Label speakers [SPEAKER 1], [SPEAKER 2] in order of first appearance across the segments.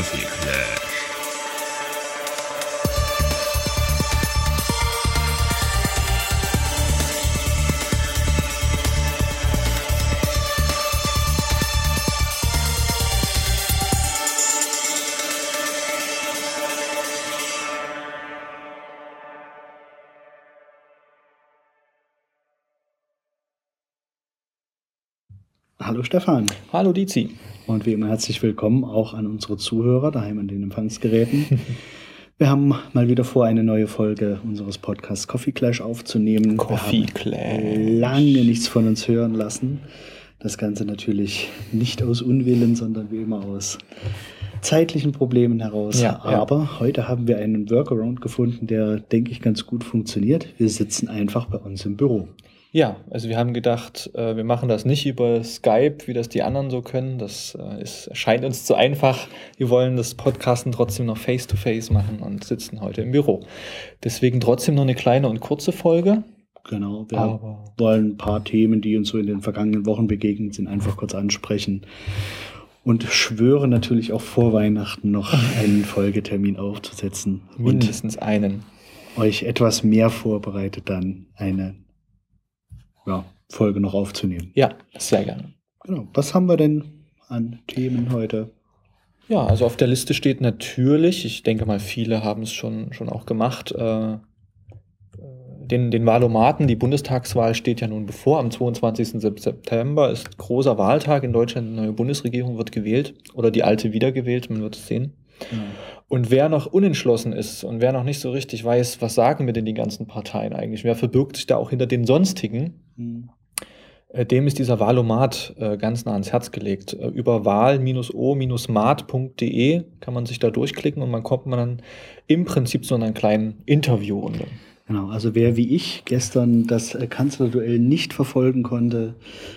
[SPEAKER 1] Coffee Clash.
[SPEAKER 2] Hallo Stefan.
[SPEAKER 3] Hallo Dizi.
[SPEAKER 2] Und wie immer herzlich willkommen auch an unsere Zuhörer daheim an den Empfangsgeräten. Wir haben mal wieder vor, eine neue Folge unseres Podcasts Coffee Clash aufzunehmen.
[SPEAKER 3] Coffee
[SPEAKER 2] Wir haben lange nichts von uns hören lassen. Das Ganze natürlich nicht aus Unwillen, sondern wie immer aus zeitlichen Problemen heraus.
[SPEAKER 3] Ja.
[SPEAKER 2] Aber heute haben wir einen Workaround gefunden, der, denke ich, ganz gut funktioniert. Wir sitzen einfach bei uns im Büro.
[SPEAKER 3] Ja, also wir haben gedacht, wir machen das nicht über Skype, wie das die anderen so können. Das erscheint uns zu einfach. Wir wollen das Podcasten trotzdem noch face-to-face machen und sitzen heute im Büro. Deswegen trotzdem noch eine kleine und kurze Folge.
[SPEAKER 2] Genau, wir wollen ein paar Themen, die uns so in den vergangenen Wochen begegnet sind, einfach kurz ansprechen. Und schwöre natürlich auch vor Weihnachten noch einen Folgetermin aufzusetzen.
[SPEAKER 3] Mindestens einen.
[SPEAKER 2] Euch etwas mehr vorbereitet, dann eine Folge noch aufzunehmen.
[SPEAKER 3] Ja, sehr gerne.
[SPEAKER 2] Genau. Was haben wir denn an Themen heute?
[SPEAKER 3] Ja, also auf der Liste steht natürlich, ich denke mal, viele haben es schon auch gemacht, den Wahlomaten. Die Bundestagswahl steht ja nun bevor. Am 22. September ist großer Wahltag in Deutschland. Eine neue Bundesregierung wird gewählt oder die alte wiedergewählt, man wird es sehen. Ja. Und wer noch unentschlossen ist und wer noch nicht so richtig weiß, was sagen mir denn die ganzen Parteien eigentlich, wer verbirgt sich da auch hinter den Sonstigen, dem ist dieser Wahlomat ganz nah ans Herz gelegt. Über wahl-o-mat.de kann man sich da durchklicken und man kommt dann im Prinzip zu einer kleinen Interviewrunde.
[SPEAKER 2] Genau, also wer wie ich gestern das Kanzlerduell nicht verfolgen konnte,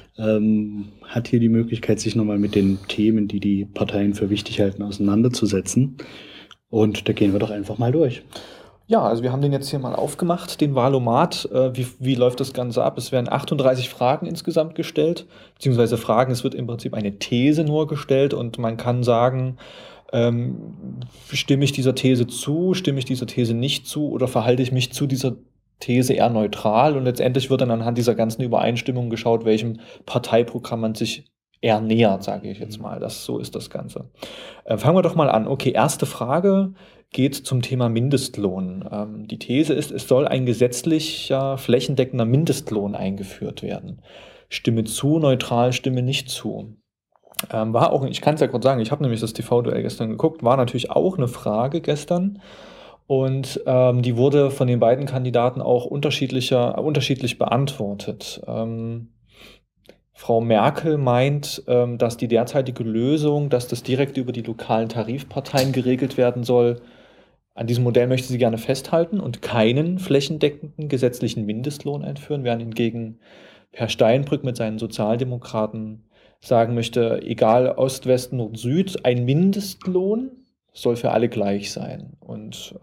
[SPEAKER 2] hat hier die Möglichkeit, sich nochmal mit den Themen, die die Parteien für wichtig halten, auseinanderzusetzen. Und da gehen wir doch einfach mal durch.
[SPEAKER 3] Ja, also wir haben den jetzt hier mal aufgemacht, den Wahlomat. Wie läuft das Ganze ab? Es werden 38 Fragen insgesamt gestellt, beziehungsweise Fragen, es wird im Prinzip eine These nur gestellt und man kann sagen, stimme ich dieser These zu, stimme ich dieser These nicht zu oder verhalte ich mich zu dieser These eher neutral? Und letztendlich wird dann anhand dieser ganzen Übereinstimmung geschaut, welchem Parteiprogramm man sich eher nähert, sage ich jetzt mal. So ist das Ganze. Fangen wir doch mal an. Okay, erste Frage geht zum Thema Mindestlohn. Die These ist, es soll ein gesetzlicher, flächendeckender Mindestlohn eingeführt werden. Stimme zu, neutral, stimme nicht zu. War auch, ich kann es ja kurz sagen, ich habe nämlich das TV-Duell gestern geguckt, war natürlich auch eine Frage gestern und die wurde von den beiden Kandidaten auch unterschiedlich beantwortet. Frau Merkel meint, dass die derzeitige Lösung, dass das direkt über die lokalen Tarifparteien geregelt werden soll, an diesem Modell möchte sie gerne festhalten und keinen flächendeckenden gesetzlichen Mindestlohn einführen, während hingegen Herr Steinbrück mit seinen Sozialdemokraten sagen möchte, egal Ost, West, Nord, Süd, ein Mindestlohn soll für alle gleich sein. Und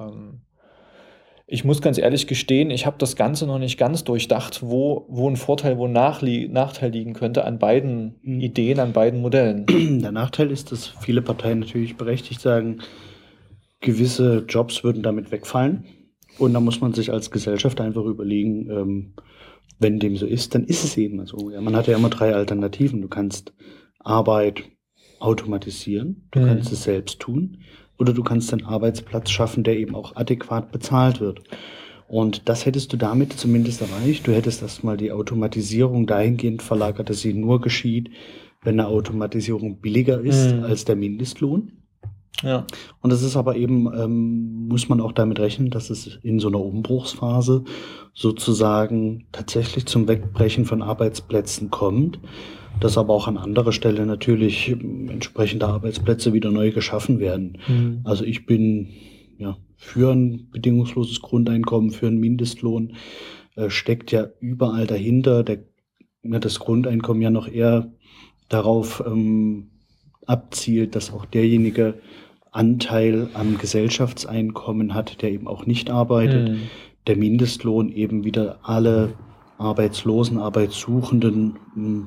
[SPEAKER 3] ich muss ganz ehrlich gestehen, ich habe das Ganze noch nicht ganz durchdacht, wo ein Vorteil, wo ein Nachteil liegen könnte an beiden Ideen, an beiden Modellen.
[SPEAKER 2] Der Nachteil ist, dass viele Parteien natürlich berechtigt sagen, gewisse Jobs würden damit wegfallen. Und da muss man sich als Gesellschaft einfach überlegen, wenn dem so ist, dann ist es eben so. Ja, man hat ja immer 3 Alternativen. Du kannst Arbeit automatisieren, du kannst es selbst tun oder du kannst einen Arbeitsplatz schaffen, der eben auch adäquat bezahlt wird. Und das hättest du damit zumindest erreicht. Du hättest erstmal die Automatisierung dahingehend verlagert, dass sie nur geschieht, wenn eine Automatisierung billiger ist als der Mindestlohn. Ja. Und das ist aber eben, muss man auch damit rechnen, dass es in so einer Umbruchsphase sozusagen tatsächlich zum Wegbrechen von Arbeitsplätzen kommt, dass aber auch an anderer Stelle natürlich entsprechende Arbeitsplätze wieder neu geschaffen werden. Also ich bin für ein bedingungsloses Grundeinkommen, für einen Mindestlohn, steckt ja überall dahinter, das Grundeinkommen ja noch eher darauf abzielt, dass auch derjenige Anteil am Gesellschaftseinkommen hat, der eben auch nicht arbeitet. Der Mindestlohn eben wieder alle Arbeitslosen, Arbeitssuchenden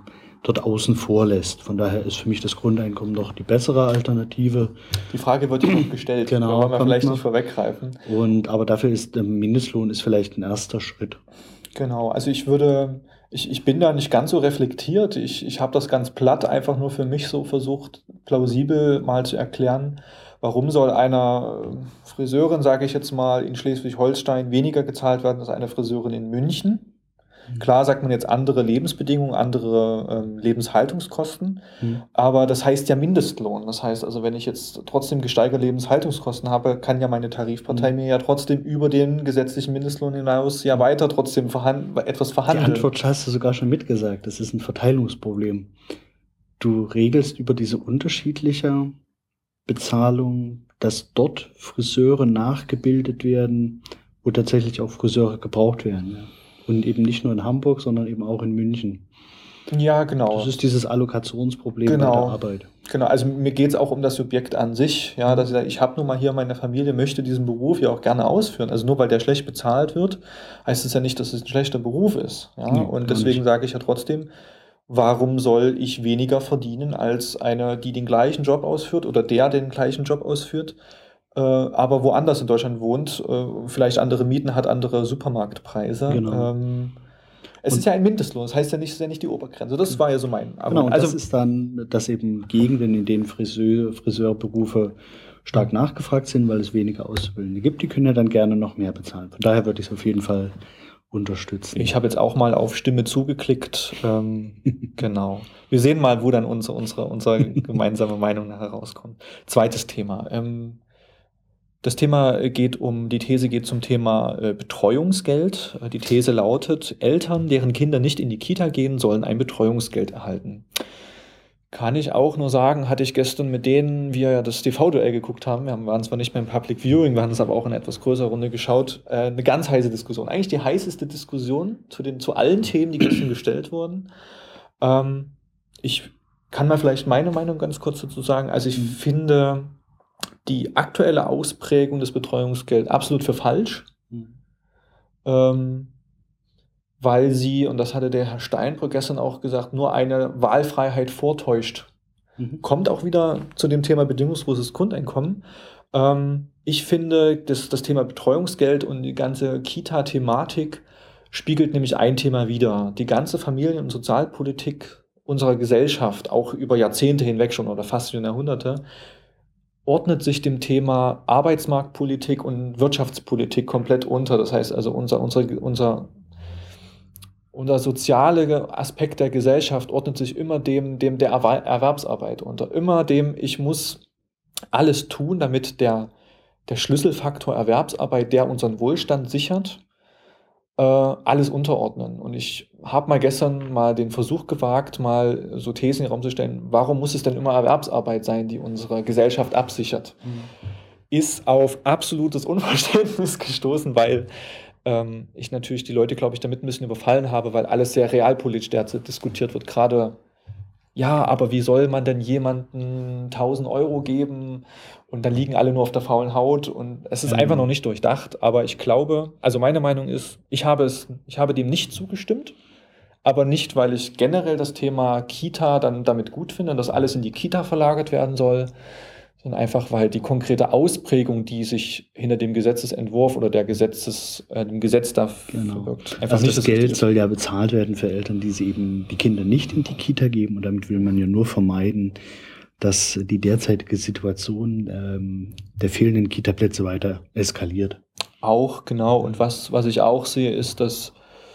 [SPEAKER 2] dort außen vor lässt. Von daher ist für mich das Grundeinkommen doch die bessere Alternative.
[SPEAKER 3] Die Frage wird ja noch gestellt,
[SPEAKER 2] Genau,
[SPEAKER 3] wollen wir
[SPEAKER 2] kommt
[SPEAKER 3] vielleicht
[SPEAKER 2] noch.
[SPEAKER 3] nicht vorweggreifen.
[SPEAKER 2] Aber dafür ist der Mindestlohn ist vielleicht ein erster Schritt.
[SPEAKER 3] Genau, also ich bin da nicht ganz so reflektiert. Ich habe das ganz platt einfach nur für mich so versucht, plausibel mal zu erklären, warum soll einer Friseurin, sage ich jetzt mal, in Schleswig-Holstein weniger gezahlt werden als eine Friseurin in München? Klar sagt man jetzt andere Lebensbedingungen, andere Lebenshaltungskosten, aber das heißt ja Mindestlohn. Das heißt also, wenn ich jetzt trotzdem gesteigerte Lebenshaltungskosten habe, kann ja meine Tarifpartei mir ja trotzdem über den gesetzlichen Mindestlohn hinaus ja weiter trotzdem etwas verhandeln.
[SPEAKER 2] Die Antwort hast du sogar schon mitgesagt. Das ist ein Verteilungsproblem. Du regelst über diese unterschiedliche Bezahlung, dass dort Friseure nachgebildet werden, wo tatsächlich auch Friseure gebraucht werden. Ja. Und eben nicht nur in Hamburg, sondern eben auch in München.
[SPEAKER 3] Ja, genau.
[SPEAKER 2] Das ist dieses Allokationsproblem bei der Arbeit.
[SPEAKER 3] Genau, also mir geht es auch um das Subjekt an sich, ja, dass ich sage, ich habe nun mal hier meine Familie, möchte diesen Beruf ja auch gerne ausführen. Also nur weil der schlecht bezahlt wird, heißt es ja nicht, dass es ein schlechter Beruf ist. Ja?
[SPEAKER 2] Nee,
[SPEAKER 3] und deswegen sage ich ja trotzdem, warum soll ich weniger verdienen als eine, die den gleichen Job ausführt oder der den gleichen Job ausführt, aber woanders in Deutschland wohnt, vielleicht andere Mieten hat, andere Supermarktpreise.
[SPEAKER 2] Genau.
[SPEAKER 3] Es ist ja ein Mindestlohn, das heißt ja nicht, es ist ja nicht die Obergrenze. Das war ja so mein Argument.
[SPEAKER 2] Genau, und das ist dann, dass eben Gegenden, in denen Friseurberufe stark nachgefragt sind, weil es weniger Auszubildende gibt, die können ja dann gerne noch mehr bezahlen. Von daher würde ich es auf jeden Fall unterstützen.
[SPEAKER 3] Ich habe jetzt auch mal auf Stimme zugeklickt. Genau. Wir sehen mal, wo dann unsere gemeinsame Meinung nachher rauskommt. Zweites Thema. Die These geht zum Thema Betreuungsgeld. Die These lautet, Eltern, deren Kinder nicht in die Kita gehen, sollen ein Betreuungsgeld erhalten. Kann ich auch nur sagen, hatte ich gestern mit denen wir ja das TV-Duell geguckt haben, wir waren zwar nicht mehr im Public Viewing, wir haben es aber auch in etwas größerer Runde geschaut, eine ganz heiße Diskussion. Eigentlich die heißeste Diskussion zu allen Themen, die gestern gestellt wurden. Ich kann mal vielleicht meine Meinung ganz kurz dazu sagen. Also ich finde die aktuelle Ausprägung des Betreuungsgelds absolut für falsch, weil sie, und das hatte der Herr Steinbrück gestern auch gesagt, nur eine Wahlfreiheit vortäuscht. Kommt auch wieder zu dem Thema bedingungsloses Grundeinkommen. Ich finde, das Thema Betreuungsgeld und die ganze Kita-Thematik spiegelt nämlich ein Thema wider. Die ganze Familien- und Sozialpolitik unserer Gesellschaft, auch über Jahrzehnte hinweg schon oder fast Jahrhunderte, ordnet sich dem Thema Arbeitsmarktpolitik und Wirtschaftspolitik komplett unter. Das heißt also, unser sozialer Aspekt der Gesellschaft ordnet sich immer dem der Erwerbsarbeit unter. Immer dem, ich muss alles tun, damit der Schlüsselfaktor Erwerbsarbeit, der unseren Wohlstand sichert, alles unterordnen. Und ich habe gestern mal den Versuch gewagt, mal so Thesen in den Raum zu stellen, warum muss es denn immer Erwerbsarbeit sein, die unsere Gesellschaft absichert? Ist auf absolutes Unverständnis gestoßen, weil ich natürlich die Leute, glaube ich, damit ein bisschen überfallen habe, weil alles sehr realpolitisch derzeit diskutiert wird. Gerade, ja, aber wie soll man denn jemandem 1.000 Euro geben und dann liegen alle nur auf der faulen Haut und es ist einfach noch nicht durchdacht. Aber ich glaube, also meine Meinung ist, ich habe dem nicht zugestimmt, aber nicht, weil ich generell das Thema Kita dann damit gut finde, dass alles in die Kita verlagert werden soll, sondern einfach, weil die konkrete Ausprägung, die sich hinter dem Gesetzesentwurf oder dem Gesetz da verbirgt.
[SPEAKER 2] Einfach also nicht das Geld soll ja bezahlt werden für Eltern, die sie eben die Kinder nicht in die Kita geben. Und damit will man ja nur vermeiden, dass die derzeitige Situation der fehlenden Kita-Plätze weiter eskaliert.
[SPEAKER 3] Auch, genau. Und was ich auch sehe, ist, dass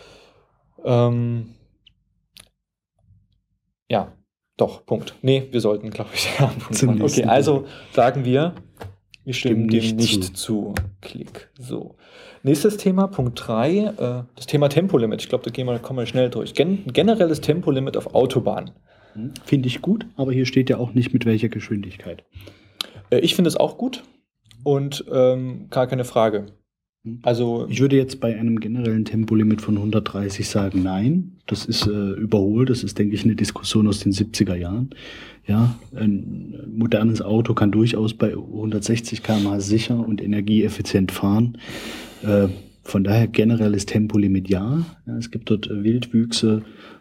[SPEAKER 3] ja, doch, Punkt. Nee, wir sollten, glaube ich, einen Punkt machen. Okay, also sagen wir stimmen dem nicht zu. Klick. So. Nächstes Thema, Punkt 3, das Thema Tempolimit. Ich glaube, kommen wir schnell durch. Generelles Tempolimit auf Autobahnen.
[SPEAKER 2] Finde ich gut, aber hier steht ja auch nicht, mit welcher Geschwindigkeit.
[SPEAKER 3] Ich finde es auch gut und gar keine Frage. Also
[SPEAKER 2] ich würde jetzt bei einem generellen Tempolimit von 130 sagen, nein. Das ist überholt. Das ist, denke ich, eine Diskussion aus den 70er Jahren. Ja, ein modernes Auto kann durchaus bei 160 km/h sicher und energieeffizient fahren. Von daher generelles Tempolimit ja. Es gibt dort Wildwüchse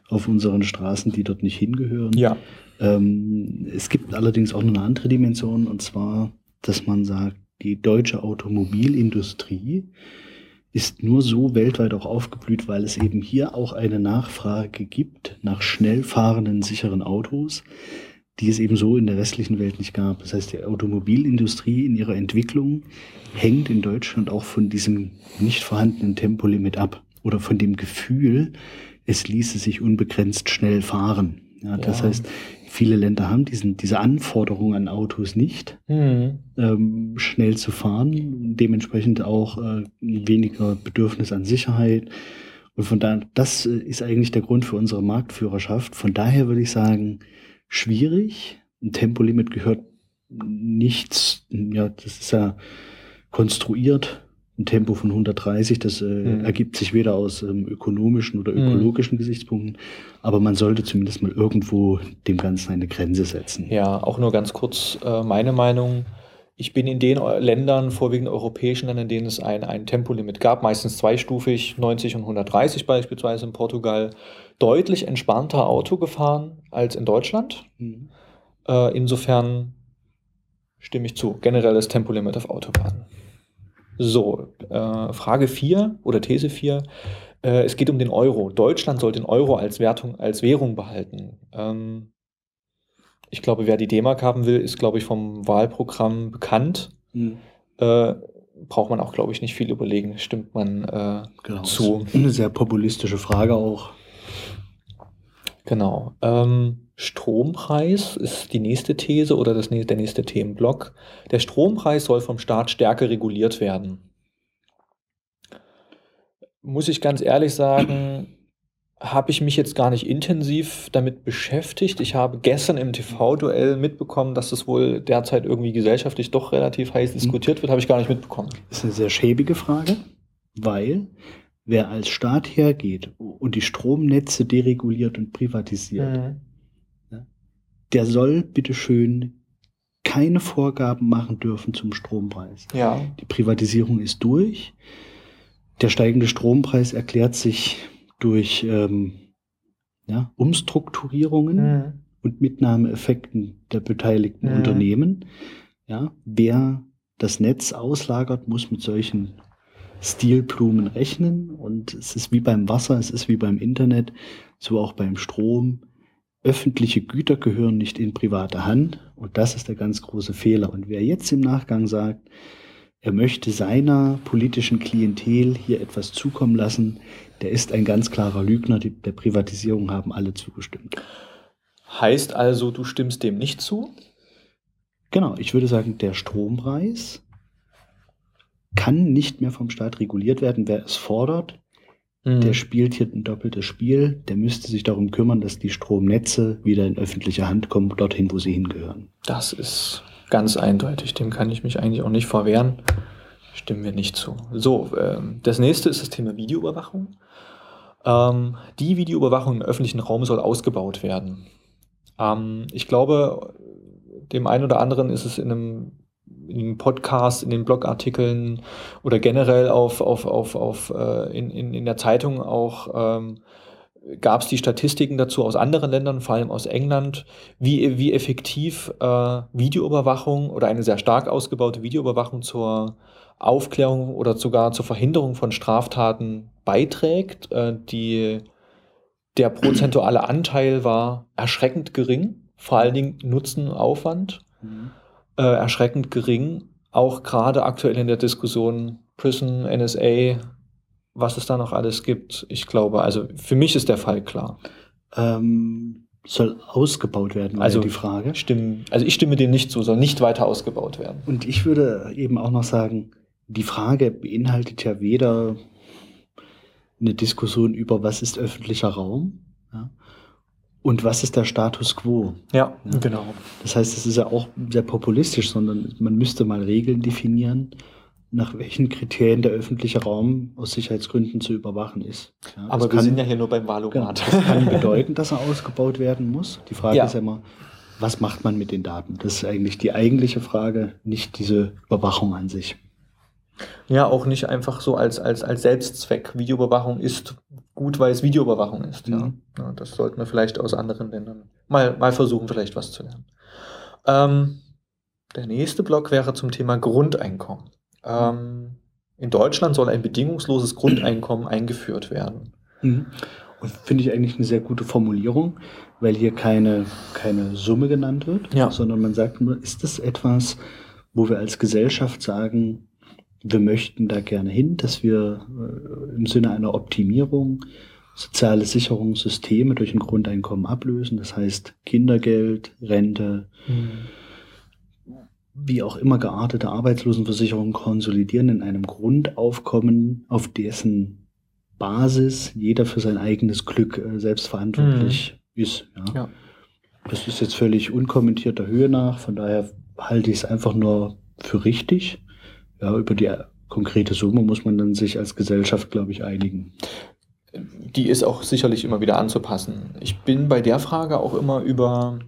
[SPEAKER 2] auf unseren Straßen, die dort nicht hingehören.
[SPEAKER 3] Ja.
[SPEAKER 2] Es gibt allerdings auch noch eine andere Dimension, und zwar, dass man sagt, die deutsche Automobilindustrie ist nur so weltweit auch aufgeblüht, weil es eben hier auch eine Nachfrage gibt nach schnell fahrenden, sicheren Autos, die es eben so in der restlichen Welt nicht gab. Das heißt, die Automobilindustrie in ihrer Entwicklung hängt in Deutschland auch von diesem nicht vorhandenen Tempolimit ab oder von dem Gefühl, es ließe sich unbegrenzt schnell fahren. Ja, das heißt, viele Länder haben diese Anforderung an Autos nicht, schnell zu fahren, dementsprechend auch weniger Bedürfnis an Sicherheit. Und von daher, das ist eigentlich der Grund für unsere Marktführerschaft. Von daher würde ich sagen, schwierig. Ein Tempolimit gehört nichts, ja, das ist ja konstruiert. Ein Tempo von 130, das ergibt sich weder aus ökonomischen oder ökologischen Gesichtspunkten, aber man sollte zumindest mal irgendwo dem Ganzen eine Grenze setzen.
[SPEAKER 3] Ja, auch nur ganz kurz meine Meinung. Ich bin in den Ländern, vorwiegend europäischen Ländern, in denen es ein Tempolimit gab, meistens zweistufig, 90 und 130 beispielsweise in Portugal, deutlich entspannter Auto gefahren als in Deutschland. Insofern stimme ich zu. Generelles Tempolimit auf Autobahnen. So, Frage 4 oder These 4. Es geht um den Euro. Deutschland soll den Euro als Währung behalten. Ich glaube, wer die D-Mark haben will, ist, glaube ich, vom Wahlprogramm bekannt. Braucht man auch, glaube ich, nicht viel überlegen. Stimmt man zu.
[SPEAKER 2] Eine sehr populistische Frage auch.
[SPEAKER 3] Genau. Strompreis ist die nächste These oder der nächste Themenblock. Der Strompreis soll vom Staat stärker reguliert werden. Muss ich ganz ehrlich sagen, habe ich mich jetzt gar nicht intensiv damit beschäftigt. Ich habe gestern im TV-Duell mitbekommen, dass das wohl derzeit irgendwie gesellschaftlich doch relativ heiß diskutiert wird. Habe ich gar nicht mitbekommen.
[SPEAKER 2] Das ist eine sehr schäbige Frage, weil wer als Staat hergeht und die Stromnetze dereguliert und privatisiert, der soll bitteschön keine Vorgaben machen dürfen zum Strompreis.
[SPEAKER 3] Ja.
[SPEAKER 2] Die Privatisierung ist durch. Der steigende Strompreis erklärt sich durch Umstrukturierungen und Mitnahmeeffekten der beteiligten Unternehmen. Ja, wer das Netz auslagert, muss mit solchen Stilblumen rechnen. Und es ist wie beim Wasser, es ist wie beim Internet, so auch beim Strom. Öffentliche Güter gehören nicht in private Hand. Und das ist der ganz große Fehler. Und wer jetzt im Nachgang sagt, er möchte seiner politischen Klientel hier etwas zukommen lassen, der ist ein ganz klarer Lügner. Der Privatisierung haben alle zugestimmt.
[SPEAKER 3] Heißt also, du stimmst dem nicht zu?
[SPEAKER 2] Genau, ich würde sagen, der Strompreis kann nicht mehr vom Staat reguliert werden. Wer es fordert, der spielt hier ein doppeltes Spiel. Der müsste sich darum kümmern, dass die Stromnetze wieder in öffentliche Hand kommen, dorthin, wo sie hingehören.
[SPEAKER 3] Das ist ganz eindeutig. Dem kann ich mich eigentlich auch nicht verwehren. Stimmen wir nicht zu. So, das nächste ist das Thema Videoüberwachung. Die Videoüberwachung im öffentlichen Raum soll ausgebaut werden. Ich glaube, dem einen oder anderen ist es in einem Podcast, in den Blogartikeln oder generell in der Zeitung auch gab es die Statistiken dazu aus anderen Ländern, vor allem aus England, wie effektiv Videoüberwachung oder eine sehr stark ausgebaute Videoüberwachung zur Aufklärung oder sogar zur Verhinderung von Straftaten beiträgt. Der prozentuale Anteil war erschreckend gering, vor allen Dingen Nutzen, Aufwand. Erschreckend gering, auch gerade aktuell in der Diskussion PRISM, NSA, was es da noch alles gibt. Ich glaube, also für mich ist der Fall klar.
[SPEAKER 2] Soll ausgebaut werden,
[SPEAKER 3] also
[SPEAKER 2] die Frage.
[SPEAKER 3] Ich stimme dem nicht zu, soll nicht weiter ausgebaut werden.
[SPEAKER 2] Und ich würde eben auch noch sagen, die Frage beinhaltet ja weder eine Diskussion über, was ist öffentlicher Raum, ja, und was ist der Status quo?
[SPEAKER 3] Ja, genau.
[SPEAKER 2] Das heißt, es ist ja auch sehr populistisch, sondern man müsste mal Regeln definieren, nach welchen Kriterien der öffentliche Raum aus Sicherheitsgründen zu überwachen ist. Ja,
[SPEAKER 3] aber wir sind ja hier nur beim Wahlomat.
[SPEAKER 2] Genau, das kann bedeuten, dass er ausgebaut werden muss. Die Frage ist ja immer, was macht man mit den Daten? Das ist eigentlich die eigentliche Frage, nicht diese Überwachung an sich.
[SPEAKER 3] Ja, auch nicht einfach so als Selbstzweck. Videoüberwachung ist gut, weil es Videoüberwachung ist. Ja.
[SPEAKER 2] Mhm.
[SPEAKER 3] Ja, das sollten wir vielleicht aus anderen Ländern mal versuchen, vielleicht was zu lernen. Ähm, Der nächste Block wäre zum Thema Grundeinkommen. In Deutschland soll ein bedingungsloses Grundeinkommen eingeführt werden.
[SPEAKER 2] Mhm. Und finde ich eigentlich eine sehr gute Formulierung, weil hier keine Summe genannt wird,
[SPEAKER 3] Ja.
[SPEAKER 2] sondern man sagt nur, ist das etwas, wo wir als Gesellschaft sagen, wir möchten da gerne hin, dass wir im Sinne einer Optimierung soziale Sicherungssysteme durch ein Grundeinkommen ablösen. Das heißt Kindergeld, Rente, wie auch immer geartete Arbeitslosenversicherung konsolidieren in einem Grundaufkommen, auf dessen Basis jeder für sein eigenes Glück selbstverantwortlich ist. Ja.
[SPEAKER 3] Ja.
[SPEAKER 2] Das ist jetzt völlig unkommentiert der Höhe nach, von daher halte ich es einfach nur für richtig. Ja, über die konkrete Summe muss man dann sich als Gesellschaft, glaube ich, einigen.
[SPEAKER 3] Die ist auch sicherlich immer wieder anzupassen. Ich bin bei der Frage auch immer über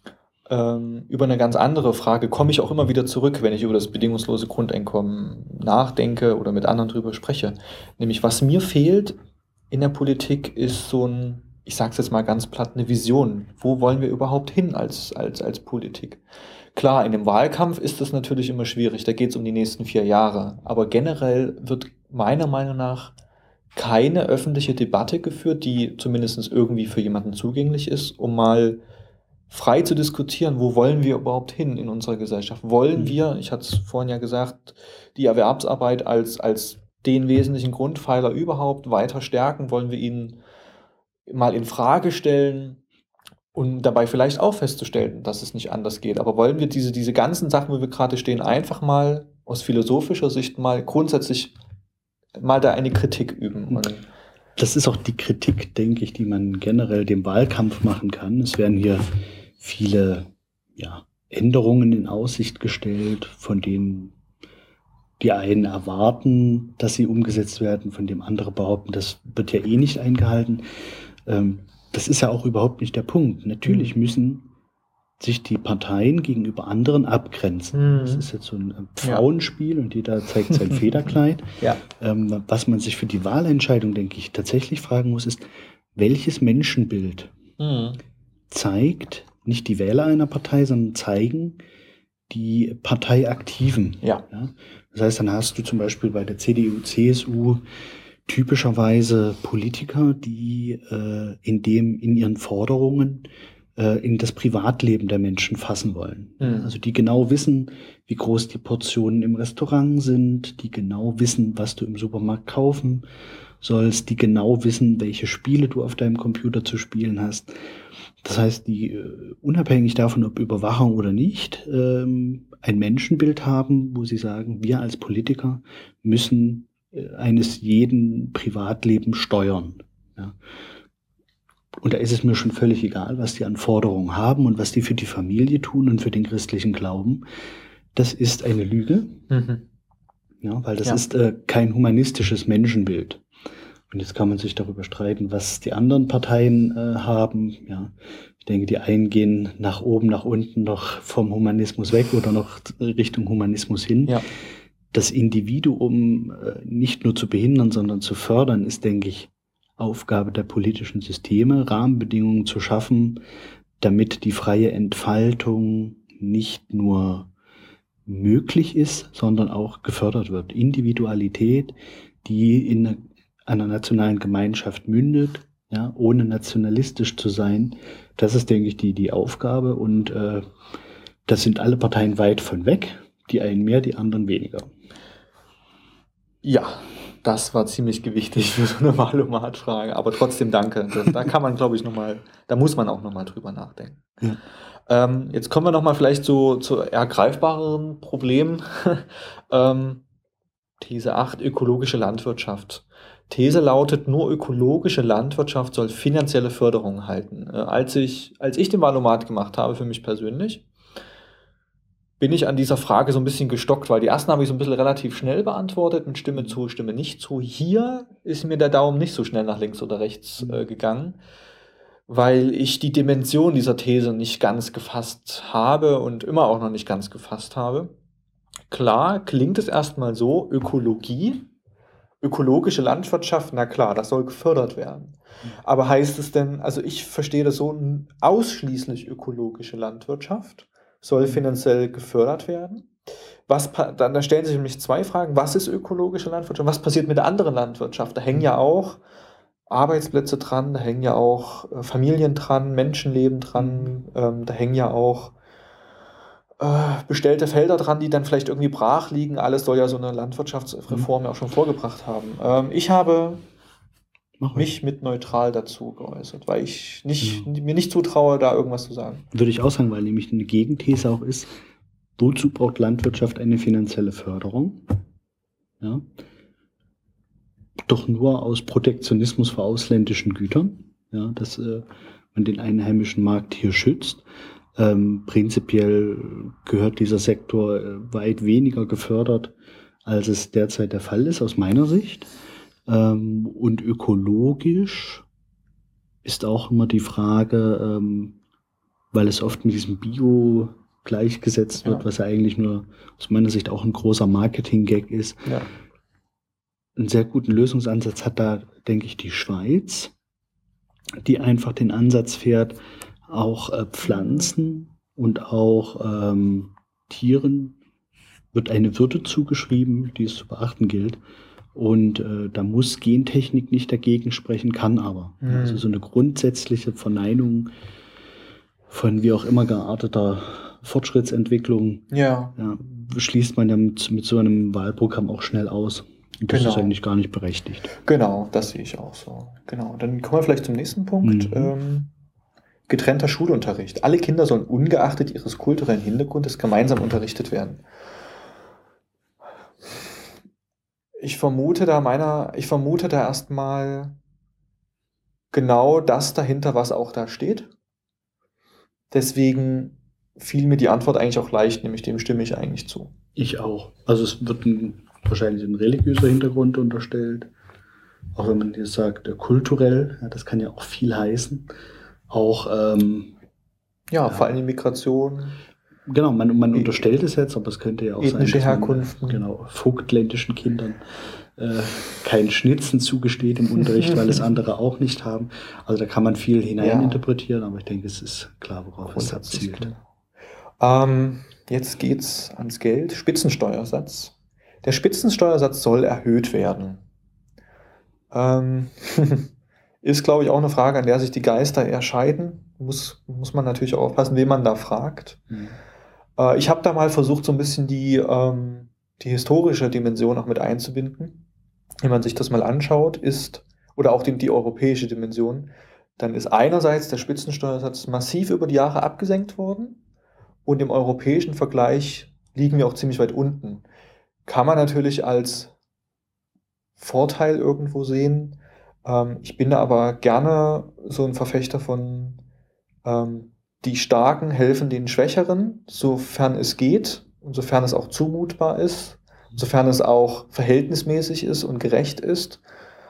[SPEAKER 3] eine ganz andere Frage, komme ich auch immer wieder zurück, wenn ich über das bedingungslose Grundeinkommen nachdenke oder mit anderen drüber spreche. Nämlich, was mir fehlt in der Politik, ist so ein, ich sage es jetzt mal ganz platt, eine Vision. Wo wollen wir überhaupt hin als Politik? Klar, in dem Wahlkampf ist das natürlich immer schwierig, da geht es um die nächsten 4 Jahre. Aber generell wird meiner Meinung nach keine öffentliche Debatte geführt, die zumindest irgendwie für jemanden zugänglich ist, um mal frei zu diskutieren, wo wollen wir überhaupt hin in unserer Gesellschaft? Wollen wir, ich hatte es vorhin ja gesagt, die Erwerbsarbeit als den wesentlichen Grundpfeiler überhaupt weiter stärken? Wollen wir ihn mal in Frage stellen und dabei vielleicht auch festzustellen, dass es nicht anders geht? Aber wollen wir diese ganzen Sachen, wo wir gerade stehen, einfach mal aus philosophischer Sicht mal grundsätzlich mal da eine Kritik üben? Und
[SPEAKER 2] das ist auch die Kritik, denke ich, die man generell dem Wahlkampf machen kann. Es werden hier viele Änderungen in Aussicht gestellt, von denen die einen erwarten, dass sie umgesetzt werden, von dem andere behaupten, das wird ja eh nicht eingehalten. Das ist ja auch überhaupt nicht der Punkt. Natürlich müssen sich die Parteien gegenüber anderen abgrenzen. Das ist jetzt so ein Pfauenspiel und jeder zeigt sein Federkleid.
[SPEAKER 3] Ja.
[SPEAKER 2] Was man sich für die Wahlentscheidung, denke ich, tatsächlich fragen muss, ist, welches Menschenbild zeigt nicht die Wähler einer Partei, sondern zeigen die Parteiaktiven.
[SPEAKER 3] Ja.
[SPEAKER 2] Das heißt, dann hast du zum Beispiel bei der CDU, CSU typischerweise Politiker, die in ihren Forderungen in das Privatleben der Menschen fassen wollen. Also die genau wissen, wie groß die Portionen im Restaurant sind, die genau wissen, was du im Supermarkt kaufen sollst, die genau wissen, welche Spiele du auf deinem Computer zu spielen hast. Das heißt, die unabhängig davon, ob Überwachung oder nicht, ein Menschenbild haben, wo sie sagen, wir als Politiker müssen eines jeden Privatleben steuern. Ja. Und da ist es mir schon völlig egal, was die an Forderungen haben und was die für die Familie tun und für den christlichen Glauben. Das ist eine Lüge, ja, weil das ist kein humanistisches Menschenbild. Und jetzt kann man sich darüber streiten, was die anderen Parteien haben. Ja, ich denke, die einen gehen nach oben, nach unten, noch vom Humanismus weg oder noch Richtung Humanismus hin.
[SPEAKER 3] Ja.
[SPEAKER 2] Das Individuum nicht nur zu behindern, sondern zu fördern, ist, denke ich, Aufgabe der politischen Systeme, Rahmenbedingungen zu schaffen, damit die freie Entfaltung nicht nur möglich ist, sondern auch gefördert wird. Individualität, die in einer nationalen Gemeinschaft mündet, ja, ohne nationalistisch zu sein, das ist, denke ich, die Aufgabe. Und das sind alle Parteien weit von weg. Die einen mehr, die anderen weniger.
[SPEAKER 3] Ja, das war ziemlich gewichtig für so eine Wahlomat-Frage. Aber trotzdem danke. Da kann man, glaube ich, da muss man auch nochmal drüber nachdenken.
[SPEAKER 2] Ja.
[SPEAKER 3] Jetzt kommen wir nochmal vielleicht zu eher greifbareren Problemen. These 8, ökologische Landwirtschaft. These lautet, nur ökologische Landwirtschaft soll finanzielle Förderung erhalten. Als ich den Wahlomat gemacht habe, für mich persönlich, bin ich an dieser Frage so ein bisschen gestockt, weil die ersten habe ich so ein bisschen relativ schnell beantwortet, mit Stimme zu, Stimme nicht zu. Hier ist mir der Daumen nicht so schnell nach links oder rechts gegangen, weil ich die Dimension dieser These nicht ganz gefasst habe und immer auch noch nicht ganz gefasst habe. Klar, klingt es erstmal so, Ökologie, ökologische Landwirtschaft, na klar, das soll gefördert werden. Aber heißt es denn, also ich verstehe das so, ausschließlich ökologische Landwirtschaft soll finanziell gefördert werden? Da stellen sich nämlich zwei Fragen. Was ist ökologische Landwirtschaft? Was passiert mit der anderen Landwirtschaft? Da hängen ja auch Arbeitsplätze dran, da hängen ja auch Familien dran, Menschenleben dran, da hängen ja auch bestellte Felder dran, die dann vielleicht irgendwie brach liegen. Alles soll ja so eine Landwirtschaftsreform ja auch schon vorgebracht haben. Ich habe mich mit neutral dazu geäußert, weil ich mir nicht zutraue, da irgendwas zu sagen.
[SPEAKER 2] Würde ich auch sagen, weil nämlich eine Gegenthese auch ist, wozu braucht Landwirtschaft eine finanzielle Förderung? Ja. Doch nur aus Protektionismus vor ausländischen Gütern, ja, dass man den einheimischen Markt hier schützt. Prinzipiell gehört dieser Sektor weit weniger gefördert, als es derzeit der Fall ist, aus meiner Sicht. Und ökologisch ist auch immer die Frage, weil es oft mit diesem Bio gleichgesetzt wird, was ja eigentlich nur aus meiner Sicht auch ein großer Marketing-Gag ist.
[SPEAKER 3] Ja.
[SPEAKER 2] Einen sehr guten Lösungsansatz hat da, denke ich, die Schweiz, die einfach den Ansatz fährt, auch Pflanzen und auch Tieren wird eine Würde zugeschrieben, die es zu beachten gilt. Und da muss Gentechnik nicht dagegen sprechen, kann aber. Also so eine grundsätzliche Verneinung von wie auch immer gearteter Fortschrittsentwicklung schließt man ja mit so einem Wahlprogramm auch schnell aus. Und das ist eigentlich gar nicht berechtigt.
[SPEAKER 3] Genau, das sehe ich auch so. Genau. Dann kommen wir vielleicht zum nächsten Punkt. Getrennter Schulunterricht. Alle Kinder sollen ungeachtet ihres kulturellen Hintergrundes gemeinsam unterrichtet werden. Ich vermute da erstmal genau das dahinter, was auch da steht. Deswegen fiel mir die Antwort eigentlich auch leicht, nämlich dem stimme ich eigentlich zu.
[SPEAKER 2] Ich auch. Also es wird wahrscheinlich ein religiöser Hintergrund unterstellt. Auch wenn man jetzt sagt, kulturell, das kann ja auch viel heißen. Auch
[SPEAKER 3] vor allem die Migration.
[SPEAKER 2] Genau, man unterstellt es jetzt, aber es könnte ja auch
[SPEAKER 3] ethnische
[SPEAKER 2] sein,
[SPEAKER 3] dass
[SPEAKER 2] man vogtländischen Kindern kein Schnitzen zugesteht im Unterricht, weil es andere auch nicht haben. Also da kann man viel hineininterpretieren, aber ich denke, es ist klar, worauf es abzielt.
[SPEAKER 3] Jetzt geht's ans Geld. Spitzensteuersatz. Der Spitzensteuersatz soll erhöht werden. Ist, glaube ich, auch eine Frage, an der sich die Geister eher scheiden. Muss man natürlich auch aufpassen, wen man da fragt. Ich habe da mal versucht, so ein bisschen die historische Dimension auch mit einzubinden. Wenn man sich das mal anschaut, oder auch die europäische Dimension, dann ist einerseits der Spitzensteuersatz massiv über die Jahre abgesenkt worden und im europäischen Vergleich liegen wir auch ziemlich weit unten. Kann man natürlich als Vorteil irgendwo sehen. Ich bin da aber gerne so ein Verfechter von die Starken helfen den Schwächeren, sofern es geht und sofern es auch zumutbar ist, sofern es auch verhältnismäßig ist und gerecht ist.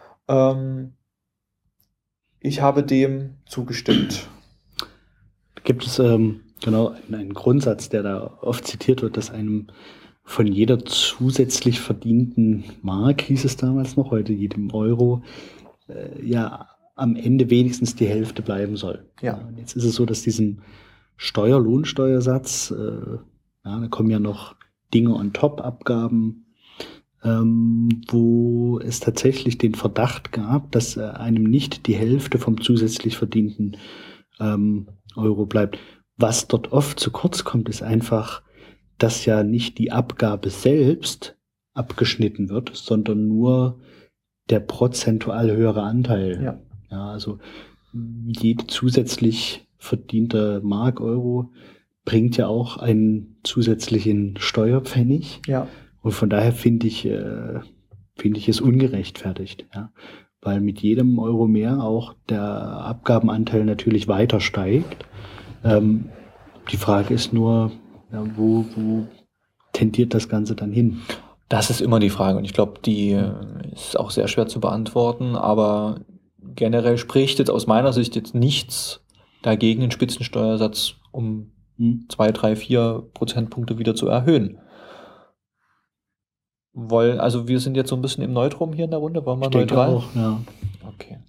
[SPEAKER 3] Ich habe dem zugestimmt.
[SPEAKER 2] Gibt es einen Grundsatz, der da oft zitiert wird, dass einem von jeder zusätzlich verdienten Mark, hieß es damals noch, heute jedem Euro, am Ende wenigstens die Hälfte bleiben soll. Und jetzt ist es so, dass diesem Lohnsteuersatz, da kommen ja noch Dinge on top, Abgaben, wo es tatsächlich den Verdacht gab, dass einem nicht die Hälfte vom zusätzlich verdienten Euro bleibt. Was dort oft zu kurz kommt, ist einfach, dass ja nicht die Abgabe selbst abgeschnitten wird, sondern nur der prozentual höhere Anteil. Also jede zusätzlich verdiente Mark, Euro bringt ja auch einen zusätzlichen Steuerpfennig. Und von daher finde ich es ungerechtfertigt. Weil mit jedem Euro mehr auch der Abgabenanteil natürlich weiter steigt. Die Frage ist nur, wo tendiert das Ganze dann hin?
[SPEAKER 3] Das ist immer die Frage und ich glaube, die ist auch sehr schwer zu beantworten, aber generell spricht jetzt aus meiner Sicht jetzt nichts dagegen, den Spitzensteuersatz um 2, 3, 4 Prozentpunkte wieder zu erhöhen. Also wir sind jetzt so ein bisschen im Neutrum hier in der Runde, wollen wir
[SPEAKER 2] Ich denke
[SPEAKER 3] neutral?
[SPEAKER 2] auch, ja.
[SPEAKER 3] Okay.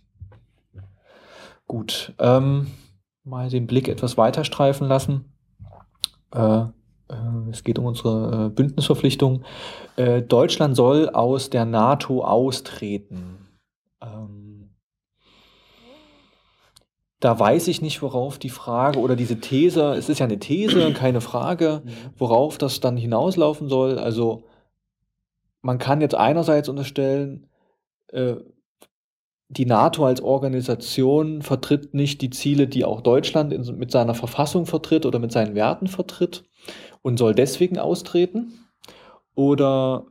[SPEAKER 3] Gut. Mal den Blick etwas weiter streifen lassen. Es geht um unsere Bündnisverpflichtung. Deutschland soll aus der NATO austreten. Da weiß ich nicht, worauf die Frage oder diese These, es ist ja eine These, keine Frage, worauf das dann hinauslaufen soll. Also man kann jetzt einerseits unterstellen, die NATO als Organisation vertritt nicht die Ziele, die auch Deutschland mit seiner Verfassung vertritt oder mit seinen Werten vertritt und soll deswegen austreten. Oder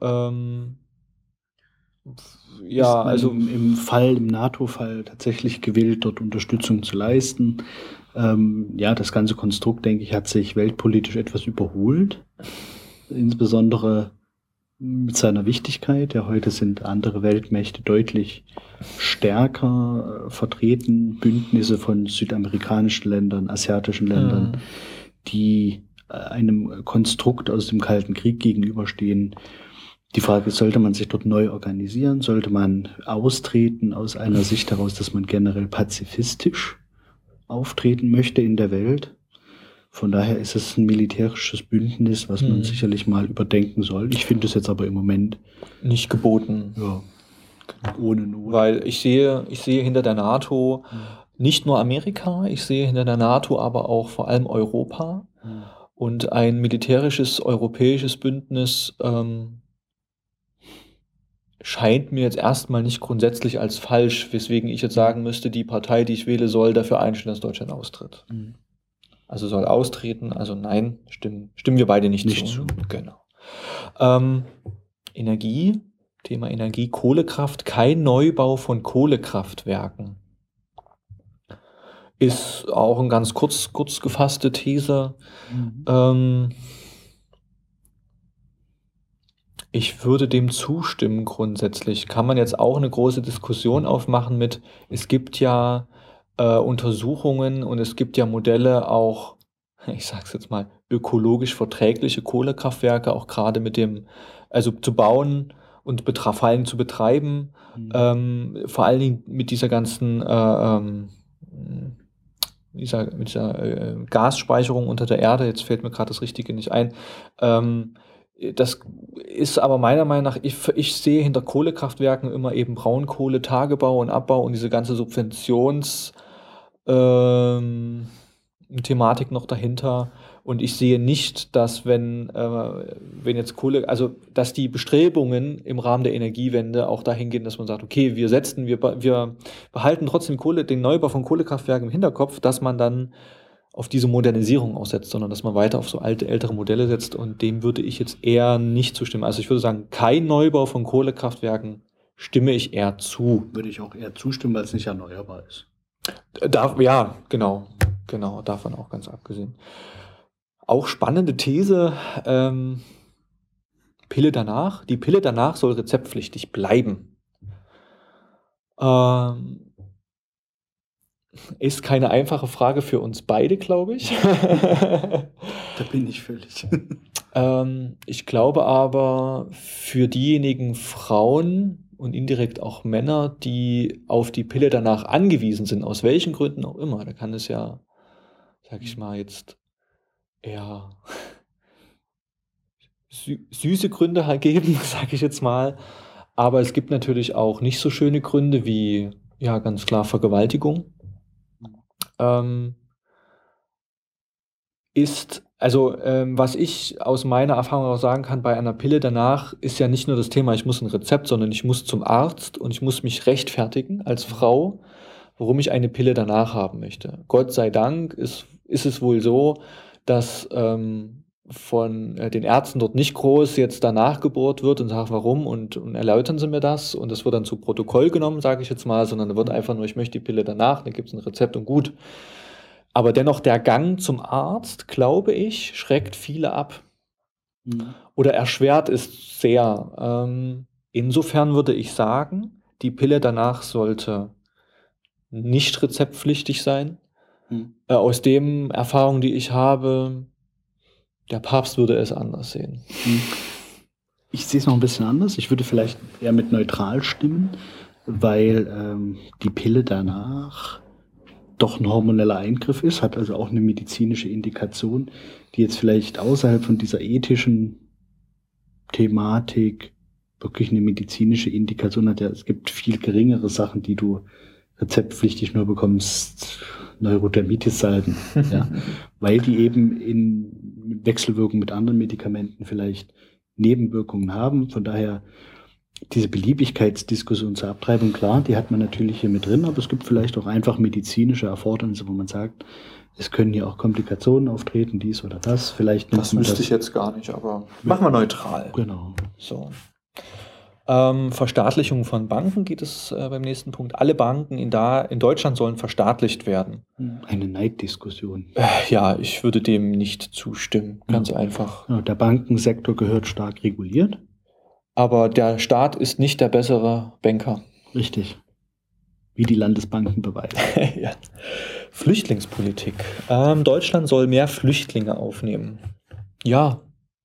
[SPEAKER 3] ja, also
[SPEAKER 2] im NATO-Fall tatsächlich gewillt, dort Unterstützung zu leisten. Ja, das ganze Konstrukt, denke ich, hat sich weltpolitisch etwas überholt. Insbesondere mit seiner Wichtigkeit. Ja, heute sind andere Weltmächte deutlich stärker vertreten. Bündnisse von südamerikanischen Ländern, asiatischen Ländern, die einem Konstrukt aus dem Kalten Krieg gegenüberstehen. Die Frage ist, sollte man sich dort neu organisieren? Sollte man austreten aus einer Sicht heraus, dass man generell pazifistisch auftreten möchte in der Welt? Von daher ist es ein militärisches Bündnis, was man sicherlich mal überdenken soll. Ich finde es jetzt aber im Moment
[SPEAKER 3] nicht geboten.
[SPEAKER 2] Ja, ohne Not.
[SPEAKER 3] Weil ich sehe hinter der NATO nicht nur Amerika, ich sehe hinter der NATO aber auch vor allem Europa. Und ein militärisches europäisches Bündnis scheint mir jetzt erstmal nicht grundsätzlich als falsch, weswegen ich jetzt sagen müsste, die Partei, die ich wähle, soll dafür einstehen, dass Deutschland austritt. Also soll austreten, also nein, stimmen wir beide nicht zu. Genau. Energie, Thema Energie, Kohlekraft, kein Neubau von Kohlekraftwerken. Ist auch eine ganz kurz gefasste These. Ich würde dem zustimmen grundsätzlich. Kann man jetzt auch eine große Diskussion aufmachen mit, es gibt ja Untersuchungen und es gibt ja Modelle auch, ich sag's jetzt mal, ökologisch verträgliche Kohlekraftwerke, auch gerade mit dem, also zu bauen und vor allem zu betreiben, vor allen Dingen mit dieser ganzen mit dieser Gasspeicherung unter der Erde, jetzt fällt mir gerade das Richtige nicht ein. Das ist aber meiner Meinung nach, ich sehe hinter Kohlekraftwerken immer eben Braunkohle, Tagebau und Abbau und diese ganze Subventions-Thematik noch dahinter. Und ich sehe nicht, dass wenn jetzt Kohle, also dass die Bestrebungen im Rahmen der Energiewende auch dahin gehen, dass man sagt, okay, wir behalten trotzdem den Neubau von Kohlekraftwerken im Hinterkopf, dass man dann auf diese Modernisierung aussetzt, sondern dass man weiter auf so ältere Modelle setzt, und dem würde ich jetzt eher nicht zustimmen. Also ich würde sagen, kein Neubau von Kohlekraftwerken stimme ich eher zu.
[SPEAKER 2] Würde ich auch eher zustimmen, weil es nicht erneuerbar ist.
[SPEAKER 3] Ja, genau, davon auch ganz abgesehen. Auch spannende These, Pille danach. Die Pille danach soll rezeptpflichtig bleiben. Ist keine einfache Frage für uns beide, glaube ich.
[SPEAKER 2] Da bin ich völlig.
[SPEAKER 3] Ich glaube aber, für diejenigen Frauen und indirekt auch Männer, die auf die Pille danach angewiesen sind, aus welchen Gründen auch immer, da kann es ja, sag ich mal, jetzt eher süße Gründe halt geben, sage ich jetzt mal. Aber es gibt natürlich auch nicht so schöne Gründe wie, ja, ganz klar Vergewaltigung. Was ich aus meiner Erfahrung auch sagen kann, bei einer Pille danach ist ja nicht nur das Thema, ich muss ein Rezept, sondern ich muss zum Arzt und ich muss mich rechtfertigen als Frau, warum ich eine Pille danach haben möchte. Gott sei Dank ist es wohl so, dass von den Ärzten dort nicht groß jetzt danach gebohrt wird und sagt, warum und erläutern Sie mir das, und das wird dann zu Protokoll genommen, sage ich jetzt mal, sondern da wird einfach nur, ich möchte die Pille danach, dann gibt es ein Rezept und gut. Aber dennoch der Gang zum Arzt, glaube ich, schreckt viele ab oder erschwert es sehr. Insofern würde ich sagen, die Pille danach sollte nicht rezeptpflichtig sein. Aus den Erfahrungen, die ich habe, der Papst würde es anders sehen.
[SPEAKER 2] Ich sehe es noch ein bisschen anders. Ich würde vielleicht eher mit neutral stimmen, weil die Pille danach doch ein hormoneller Eingriff ist, hat also auch eine medizinische Indikation, die jetzt vielleicht außerhalb von dieser ethischen Thematik wirklich eine medizinische Indikation hat. Ja, es gibt viel geringere Sachen, die du rezeptpflichtig nur bekommst, Neurodermitis-Salben, ja, weil die eben in Wechselwirkung mit anderen Medikamenten vielleicht Nebenwirkungen haben. Von daher diese Beliebigkeitsdiskussion zur Abtreibung, klar, die hat man natürlich hier mit drin, aber es gibt vielleicht auch einfach medizinische Erfordernisse, wo man sagt, es können hier auch Komplikationen auftreten, dies oder das. Vielleicht
[SPEAKER 3] das wüsste ich jetzt gar nicht, aber machen wir neutral.
[SPEAKER 2] Genau.
[SPEAKER 3] So. Verstaatlichung von Banken geht es beim nächsten Punkt. Alle Banken in Deutschland sollen verstaatlicht werden.
[SPEAKER 2] Eine Neiddiskussion.
[SPEAKER 3] Ja, ich würde dem nicht zustimmen, ganz einfach.
[SPEAKER 2] Ja, der Bankensektor gehört stark reguliert.
[SPEAKER 3] Aber der Staat ist nicht der bessere Banker.
[SPEAKER 2] Richtig. Wie die Landesbanken beweisen.
[SPEAKER 3] Ja. Flüchtlingspolitik. Deutschland soll mehr Flüchtlinge aufnehmen. Ja.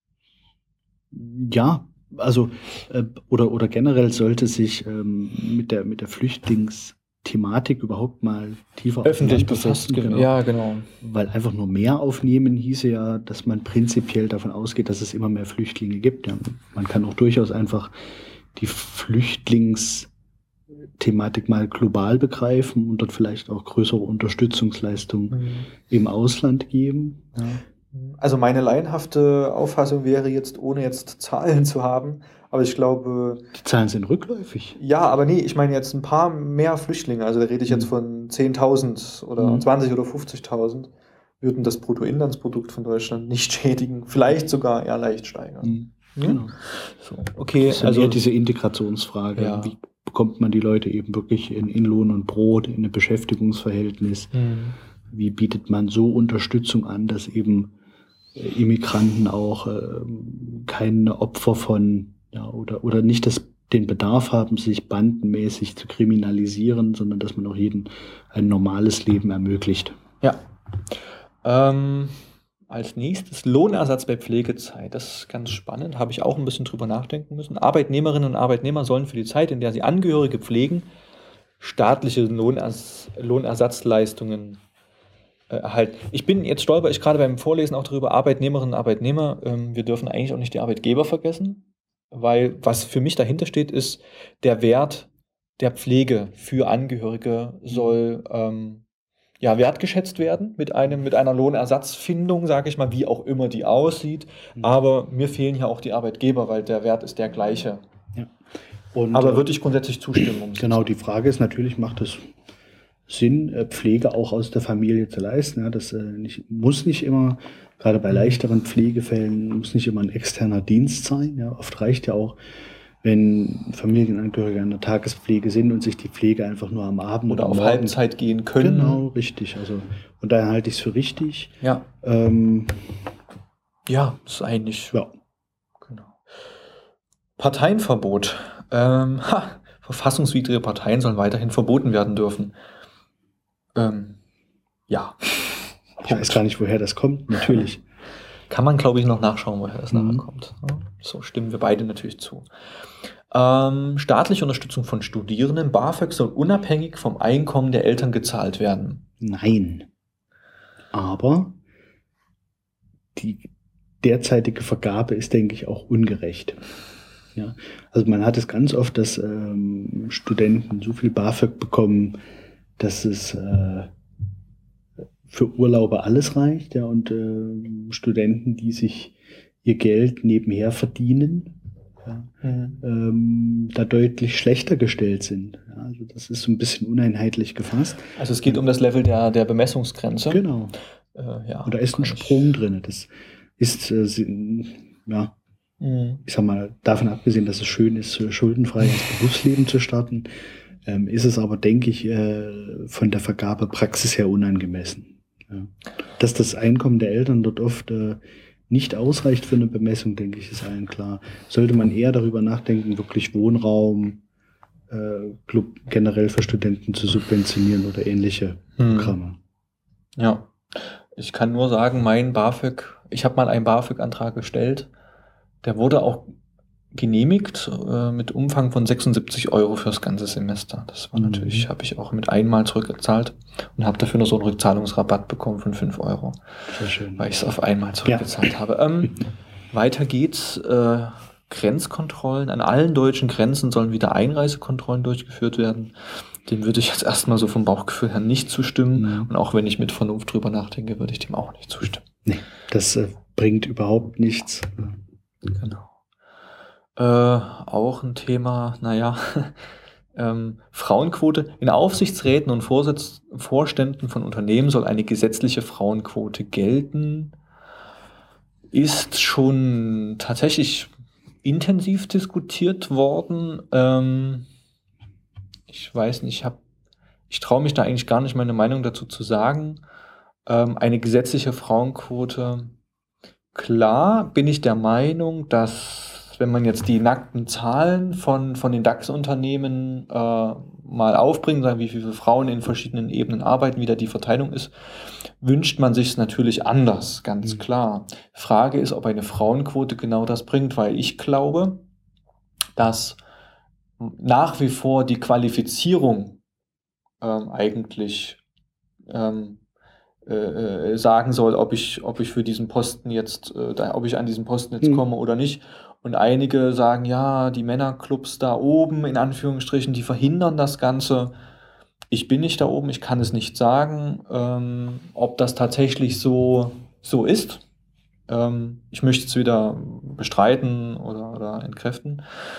[SPEAKER 2] Ja, also oder generell sollte sich mit der Flüchtlingsthematik überhaupt mal tiefer
[SPEAKER 3] öffentlich befasst.
[SPEAKER 2] Genau.
[SPEAKER 3] Ja, genau.
[SPEAKER 2] Weil einfach nur mehr aufnehmen hieße ja, dass man prinzipiell davon ausgeht, dass es immer mehr Flüchtlinge gibt. Ja, man kann auch durchaus einfach die Flüchtlingsthematik mal global begreifen und dort vielleicht auch größere Unterstützungsleistungen im Ausland geben. Ja.
[SPEAKER 3] Also meine laienhafte Auffassung wäre jetzt, ohne jetzt Zahlen zu haben, aber ich glaube...
[SPEAKER 2] Die Zahlen sind rückläufig.
[SPEAKER 3] Ja, aber nee, ich meine jetzt ein paar mehr Flüchtlinge, also da rede ich jetzt von 10.000 oder 20.000 oder 50.000, würden das Bruttoinlandsprodukt von Deutschland nicht schädigen, vielleicht sogar eher leicht steigern.
[SPEAKER 2] Genau.
[SPEAKER 3] So, okay,
[SPEAKER 2] das ist also eher diese Integrationsfrage. Ja. Wie bekommt man die Leute eben wirklich in Lohn und Brot, in ein Beschäftigungsverhältnis? Wie bietet man so Unterstützung an, dass eben Immigranten auch keine Opfer von, ja, oder nicht den Bedarf haben, sich bandenmäßig zu kriminalisieren, sondern dass man auch jedem ein normales Leben ermöglicht.
[SPEAKER 3] Ja. Als nächstes Lohnersatz bei Pflegezeit. Das ist ganz spannend, habe ich auch ein bisschen drüber nachdenken müssen. Arbeitnehmerinnen und Arbeitnehmer sollen für die Zeit, in der sie Angehörige pflegen, staatliche Lohnersatzleistungen erhalten. Jetzt stolper ich gerade beim Vorlesen auch darüber, Arbeitnehmerinnen und Arbeitnehmer, wir dürfen eigentlich auch nicht die Arbeitgeber vergessen, weil was für mich dahinter steht, ist, der Wert der Pflege für Angehörige soll wertgeschätzt werden mit einer Lohnersatzfindung, sage ich mal, wie auch immer die aussieht. Aber mir fehlen hier auch die Arbeitgeber, weil der Wert ist der gleiche.
[SPEAKER 2] Ja.
[SPEAKER 3] Aber würde ich grundsätzlich zustimmen.
[SPEAKER 2] Genau, die Frage ist natürlich, macht es Sinn, Pflege auch aus der Familie zu leisten? Ja, das muss nicht immer, gerade bei leichteren Pflegefällen, muss nicht immer ein externer Dienst sein. Ja, oft reicht ja auch, wenn Familienangehörige an der Tagespflege sind und sich die Pflege einfach nur am Abend
[SPEAKER 3] oder auf Halbzeit gehen können.
[SPEAKER 2] Genau, richtig. Also, und daher halte ich es für richtig.
[SPEAKER 3] Ja. Ja, ist eigentlich.
[SPEAKER 2] Ja.
[SPEAKER 3] Genau. Parteienverbot. Verfassungswidrige Parteien sollen weiterhin verboten werden dürfen. Ja.
[SPEAKER 2] Ich weiß gar nicht, woher das kommt, natürlich.
[SPEAKER 3] Kann man, glaube ich, noch nachschauen, woher das nachher kommt. So stimmen wir beide natürlich zu. Staatliche Unterstützung von Studierenden. BAföG soll unabhängig vom Einkommen der Eltern gezahlt werden.
[SPEAKER 2] Nein. Aber die derzeitige Vergabe ist, denke ich, auch ungerecht. Ja, also man hat es ganz oft, dass Studenten so viel BAföG bekommen, dass es für Urlaube alles reicht, ja, und Studenten, die sich ihr Geld nebenher verdienen, ja, da deutlich schlechter gestellt sind. Ja, also das ist so ein bisschen uneinheitlich gefasst.
[SPEAKER 3] Also es geht um das Level der Bemessungsgrenze.
[SPEAKER 2] Genau.
[SPEAKER 3] Ja,
[SPEAKER 2] und da ist ein Sprung drin. Das ist, ja, ich sag mal, davon abgesehen, dass es schön ist, schuldenfrei ins Berufsleben zu starten, ist es aber, denke ich, von der Vergabepraxis her unangemessen. Ja. Dass das Einkommen der Eltern dort oft nicht ausreicht für eine Bemessung, denke ich, ist allen klar. Sollte man eher darüber nachdenken, wirklich Wohnraum generell für Studenten zu subventionieren oder ähnliche Programme.
[SPEAKER 3] Ja, ich kann nur sagen, ich habe mal einen BAföG-Antrag gestellt, der wurde auch genehmigt mit Umfang von 76 Euro fürs ganze Semester. Das war natürlich, habe ich auch mit einmal zurückgezahlt und habe dafür noch so einen Rückzahlungsrabatt bekommen von 5 Euro.
[SPEAKER 2] Sehr schön.
[SPEAKER 3] Weil ich es auf einmal zurückgezahlt habe. Weiter geht's. Grenzkontrollen. An allen deutschen Grenzen sollen wieder Einreisekontrollen durchgeführt werden. Dem würde ich jetzt erstmal so vom Bauchgefühl her nicht zustimmen. Und auch wenn ich mit Vernunft drüber nachdenke, würde ich dem auch nicht zustimmen.
[SPEAKER 2] Nee, das bringt überhaupt nichts.
[SPEAKER 3] Genau. Auch ein Thema, Frauenquote. In Aufsichtsräten und Vorständen von Unternehmen soll eine gesetzliche Frauenquote gelten. Ist schon tatsächlich intensiv diskutiert worden. Ich weiß nicht, ich traue mich da eigentlich gar nicht, meine Meinung dazu zu sagen. Eine gesetzliche Frauenquote, klar bin ich der Meinung, dass wenn man jetzt die nackten Zahlen von den DAX-Unternehmen mal aufbringt, sagen, wie viele Frauen in verschiedenen Ebenen arbeiten, wie da die Verteilung ist, wünscht man sich es natürlich anders, ganz klar. Frage ist, ob eine Frauenquote genau das bringt, weil ich glaube, dass nach wie vor die Qualifizierung eigentlich sagen soll, ob ich für diesen Posten jetzt, ob ich an diesen Posten jetzt komme oder nicht. Und einige sagen, ja, die Männerclubs da oben, in Anführungsstrichen, die verhindern das Ganze. Ich bin nicht da oben, ich kann es nicht sagen, ob das tatsächlich so ist. Ich möchte es weder bestreiten oder entkräften.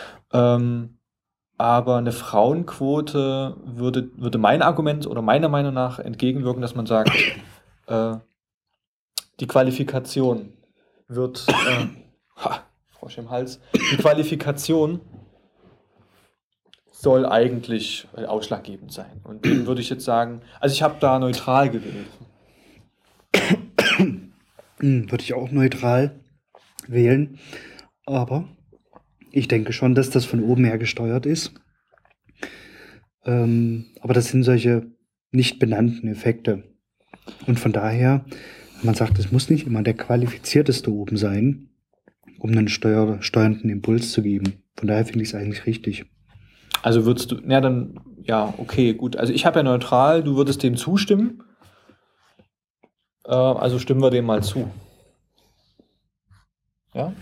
[SPEAKER 3] Aber eine Frauenquote würde mein Argument oder meiner Meinung nach entgegenwirken, dass man sagt, die Qualifikation wird Frosch im Hals. Die Qualifikation soll eigentlich ausschlaggebend sein. Und dem würde ich jetzt sagen, also ich habe da neutral gewählt.
[SPEAKER 2] Würde ich auch neutral wählen. Aber ich denke schon, dass das von oben her gesteuert ist. Aber das sind solche nicht benannten Effekte. Und von daher, man sagt, es muss nicht immer der Qualifizierteste oben sein, um einen steuernden Impuls zu geben. Von daher finde ich es eigentlich richtig.
[SPEAKER 3] Also würdest du, okay, gut. Also ich habe ja neutral, du würdest dem zustimmen. Also stimmen wir dem mal zu. Ja?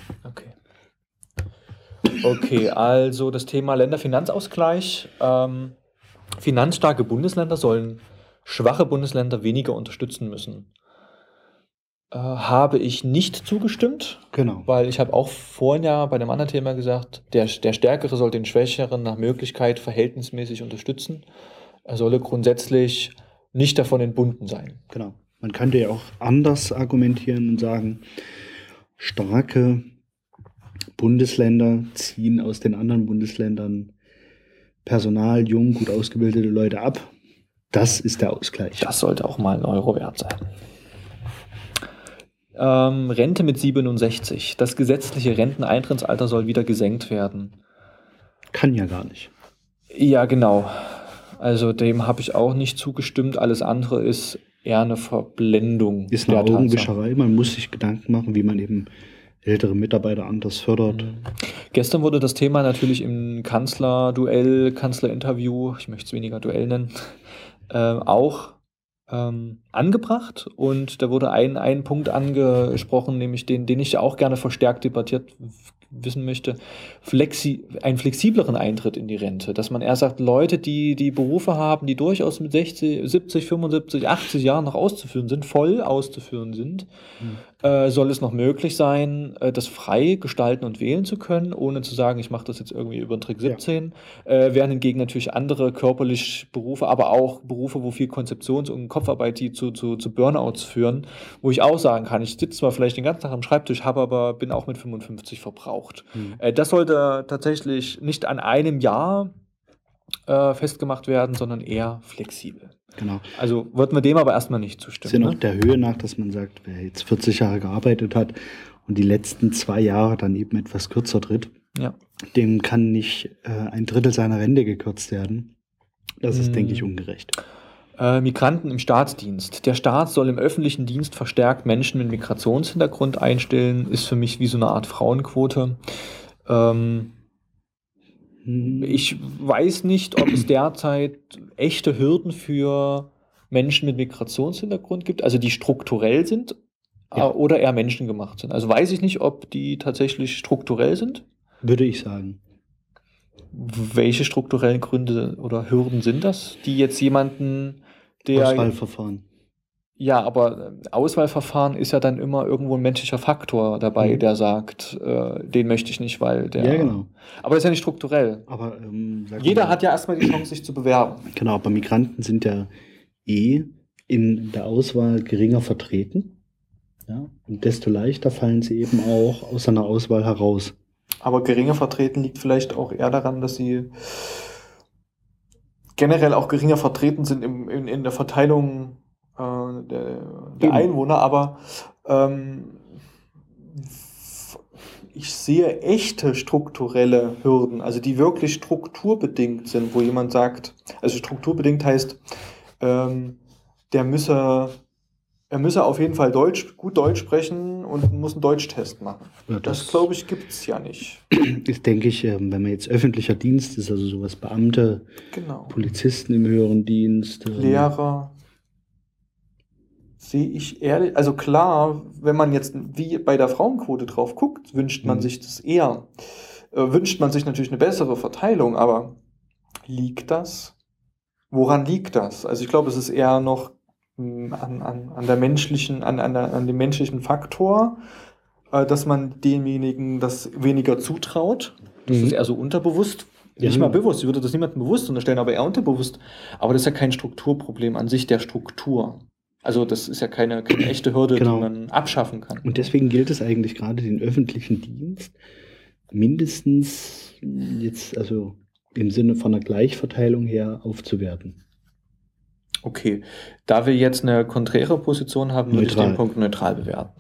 [SPEAKER 3] Okay, also das Thema Länderfinanzausgleich. Finanzstarke Bundesländer sollen schwache Bundesländer weniger unterstützen müssen. Habe ich nicht zugestimmt.
[SPEAKER 2] Genau.
[SPEAKER 3] Weil ich habe auch vorhin ja bei einem anderen Thema gesagt, der Stärkere soll den Schwächeren nach Möglichkeit verhältnismäßig unterstützen. Er solle grundsätzlich nicht davon entbunden sein.
[SPEAKER 2] Genau. Man könnte ja auch anders argumentieren und sagen, starke Bundesländer ziehen aus den anderen Bundesländern Personal, jung, gut ausgebildete Leute ab. Das ist der Ausgleich.
[SPEAKER 3] Das sollte auch mal ein Euro wert sein. Rente mit 67. Das gesetzliche Renteneintrittsalter soll wieder gesenkt werden.
[SPEAKER 2] Kann ja gar nicht.
[SPEAKER 3] Ja, genau. Also dem habe ich auch nicht zugestimmt. Alles andere ist eher eine Verblendung.
[SPEAKER 2] Ist eine Augenwischerei. Man muss sich Gedanken machen, wie man eben ältere Mitarbeiter anders fördert.
[SPEAKER 3] Gestern wurde das Thema natürlich im Kanzlerinterview, ich möchte es weniger Duell nennen, auch angebracht. Und da wurde ein Punkt angesprochen, nämlich den ich auch gerne verstärkt debattiert wissen möchte, einen flexibleren Eintritt in die Rente. Dass man eher sagt, Leute, die Berufe haben, die durchaus mit 60, 70, 75, 80 Jahren noch auszuführen sind, voll auszuführen sind, soll es noch möglich sein, das frei gestalten und wählen zu können, ohne zu sagen, ich mache das jetzt irgendwie über den Trick 17. Während hingegen natürlich andere körperliche Berufe, aber auch Berufe, wo viel Konzeptions- und Kopfarbeit, die zu Burnouts führen, wo ich auch sagen kann, ich sitze zwar vielleicht den ganzen Tag am Schreibtisch, bin auch mit 55 verbraucht. Das sollte tatsächlich nicht an einem Jahr festgemacht werden, sondern eher flexibel.
[SPEAKER 2] Genau.
[SPEAKER 3] Also würden wir dem aber erstmal nicht zustimmen.
[SPEAKER 2] Sind auch der Höhe nach, dass man sagt, wer jetzt 40 Jahre gearbeitet hat und die letzten 2 Jahre dann eben etwas kürzer tritt, dem kann nicht 1/3 seiner Rente gekürzt werden. Das ist, denke ich, ungerecht.
[SPEAKER 3] Migranten im Staatsdienst. Der Staat soll im öffentlichen Dienst verstärkt Menschen mit Migrationshintergrund einstellen, ist für mich wie so eine Art Frauenquote. Ähm, Ich weiß nicht, ob es derzeit echte Hürden für Menschen mit Migrationshintergrund gibt, also die strukturell sind
[SPEAKER 2] Ja.
[SPEAKER 3] oder eher menschengemacht sind. Also weiß ich nicht, ob die tatsächlich strukturell sind.
[SPEAKER 2] Würde ich sagen.
[SPEAKER 3] Welche strukturellen Gründe oder Hürden sind das, die jetzt jemanden, der...
[SPEAKER 2] Auswahlverfahren.
[SPEAKER 3] Ja, aber Auswahlverfahren ist ja dann immer irgendwo ein menschlicher Faktor dabei, der sagt, den möchte ich nicht, weil der...
[SPEAKER 2] Ja, genau.
[SPEAKER 3] Aber das ist ja nicht strukturell.
[SPEAKER 2] Aber
[SPEAKER 3] Jeder hat ja erstmal die Chance, sich zu bewerben.
[SPEAKER 2] Genau, aber Migranten sind ja in der Auswahl geringer vertreten. Ja? Und desto leichter fallen sie eben auch aus einer Auswahl heraus.
[SPEAKER 3] Aber geringer vertreten liegt vielleicht auch eher daran, dass sie generell auch geringer vertreten sind in der Verteilung der Einwohner. Aber ich sehe echte strukturelle Hürden, also die wirklich strukturbedingt sind, wo jemand sagt, also strukturbedingt heißt, er müsse auf jeden Fall gut Deutsch sprechen und muss einen Deutschtest machen.
[SPEAKER 2] Ja,
[SPEAKER 3] das glaube ich, gibt es ja nicht.
[SPEAKER 2] Ist, denke ich, wenn man jetzt öffentlicher Dienst ist, also sowas Beamte,
[SPEAKER 3] Genau.
[SPEAKER 2] Polizisten im höheren Dienst,
[SPEAKER 3] Lehrer, sehe ich ehrlich, also klar, wenn man jetzt wie bei der Frauenquote drauf guckt, wünscht man sich das eher. Wünscht man sich natürlich eine bessere Verteilung, aber liegt das? Woran liegt das? Also ich glaube, es ist eher noch an dem menschlichen Faktor, dass man demjenigen das weniger zutraut. Das ist eher so unterbewusst. Nicht mal bewusst, ich würde das niemandem bewusst unterstellen, aber eher unterbewusst. Aber das ist ja kein Strukturproblem an sich der Struktur. Also das ist ja keine echte Hürde, die man abschaffen kann.
[SPEAKER 2] Und deswegen gilt es eigentlich gerade den öffentlichen Dienst mindestens jetzt, also im Sinne von einer Gleichverteilung her, aufzuwerten.
[SPEAKER 3] Okay, da wir jetzt eine konträre Position haben, würde ich den Punkt neutral bewerten.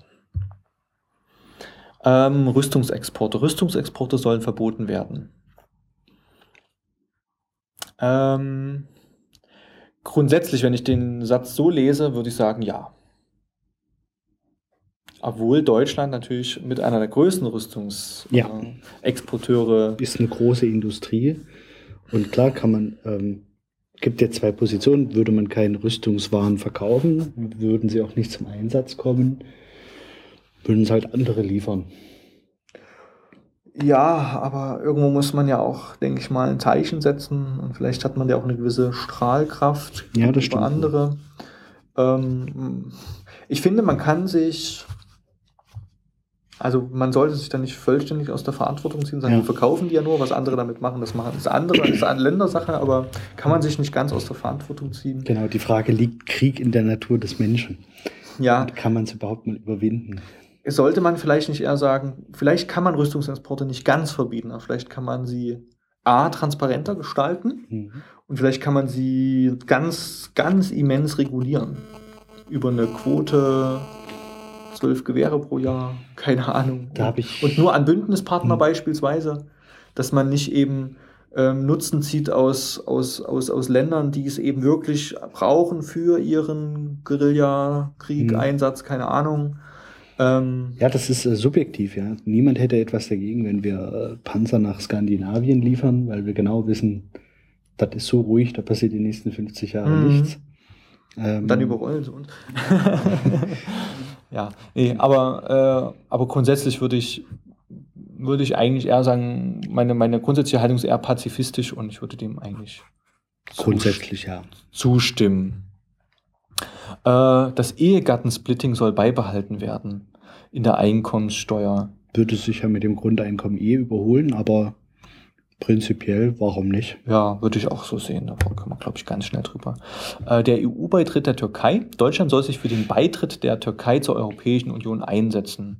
[SPEAKER 3] Rüstungsexporte sollen verboten werden. Grundsätzlich, wenn ich den Satz so lese, würde ich sagen, ja. Obwohl Deutschland natürlich mit einer der größten Rüstungsexporteure
[SPEAKER 2] ist eine große Industrie. Und klar kann man, gibt ja zwei Positionen. Würde man keine Rüstungswaren verkaufen, würden sie auch nicht zum Einsatz kommen, würden es halt andere liefern.
[SPEAKER 3] Ja, aber irgendwo muss man ja auch, denke ich mal, ein Zeichen setzen und vielleicht hat man ja auch eine gewisse Strahlkraft
[SPEAKER 2] über
[SPEAKER 3] andere. Ich finde, man sollte sich da nicht vollständig aus der Verantwortung ziehen, sagen, wir verkaufen die ja nur, was andere damit machen, das ist eine Ländersache, aber kann man sich nicht ganz aus der Verantwortung ziehen.
[SPEAKER 2] Genau, die Frage, liegt Krieg in der Natur des Menschen?
[SPEAKER 3] Ja.
[SPEAKER 2] Und kann man es überhaupt mal überwinden?
[SPEAKER 3] Sollte man vielleicht nicht eher sagen, vielleicht kann man Rüstungsexporte nicht ganz verbieten, aber vielleicht kann man sie transparenter gestalten und vielleicht kann man sie ganz, ganz immens regulieren. Über eine Quote, 12 Gewehre pro Jahr, keine Ahnung. Und nur an Bündnispartner beispielsweise, dass man nicht eben Nutzen zieht aus Ländern, die es eben wirklich brauchen für ihren Guerillakrieg, Einsatz, keine Ahnung.
[SPEAKER 2] Ja, das ist subjektiv, ja. Niemand hätte etwas dagegen, wenn wir Panzer nach Skandinavien liefern, weil wir genau wissen, das ist so ruhig, da passiert die nächsten 50 Jahre nichts.
[SPEAKER 3] Dann überrollen sie uns. Ja, nee, aber grundsätzlich würde ich eigentlich eher sagen, meine grundsätzliche Haltung ist eher pazifistisch und ich würde dem eigentlich
[SPEAKER 2] grundsätzlich
[SPEAKER 3] zustimmen. Das Ehegattensplitting soll beibehalten werden in der Einkommenssteuer.
[SPEAKER 2] Würde sich ja mit dem Grundeinkommen überholen, aber prinzipiell, warum nicht?
[SPEAKER 3] Ja, würde ich auch so sehen. Da kommen wir, glaube ich, ganz schnell drüber. Der EU-Beitritt der Türkei. Deutschland soll sich für den Beitritt der Türkei zur Europäischen Union einsetzen.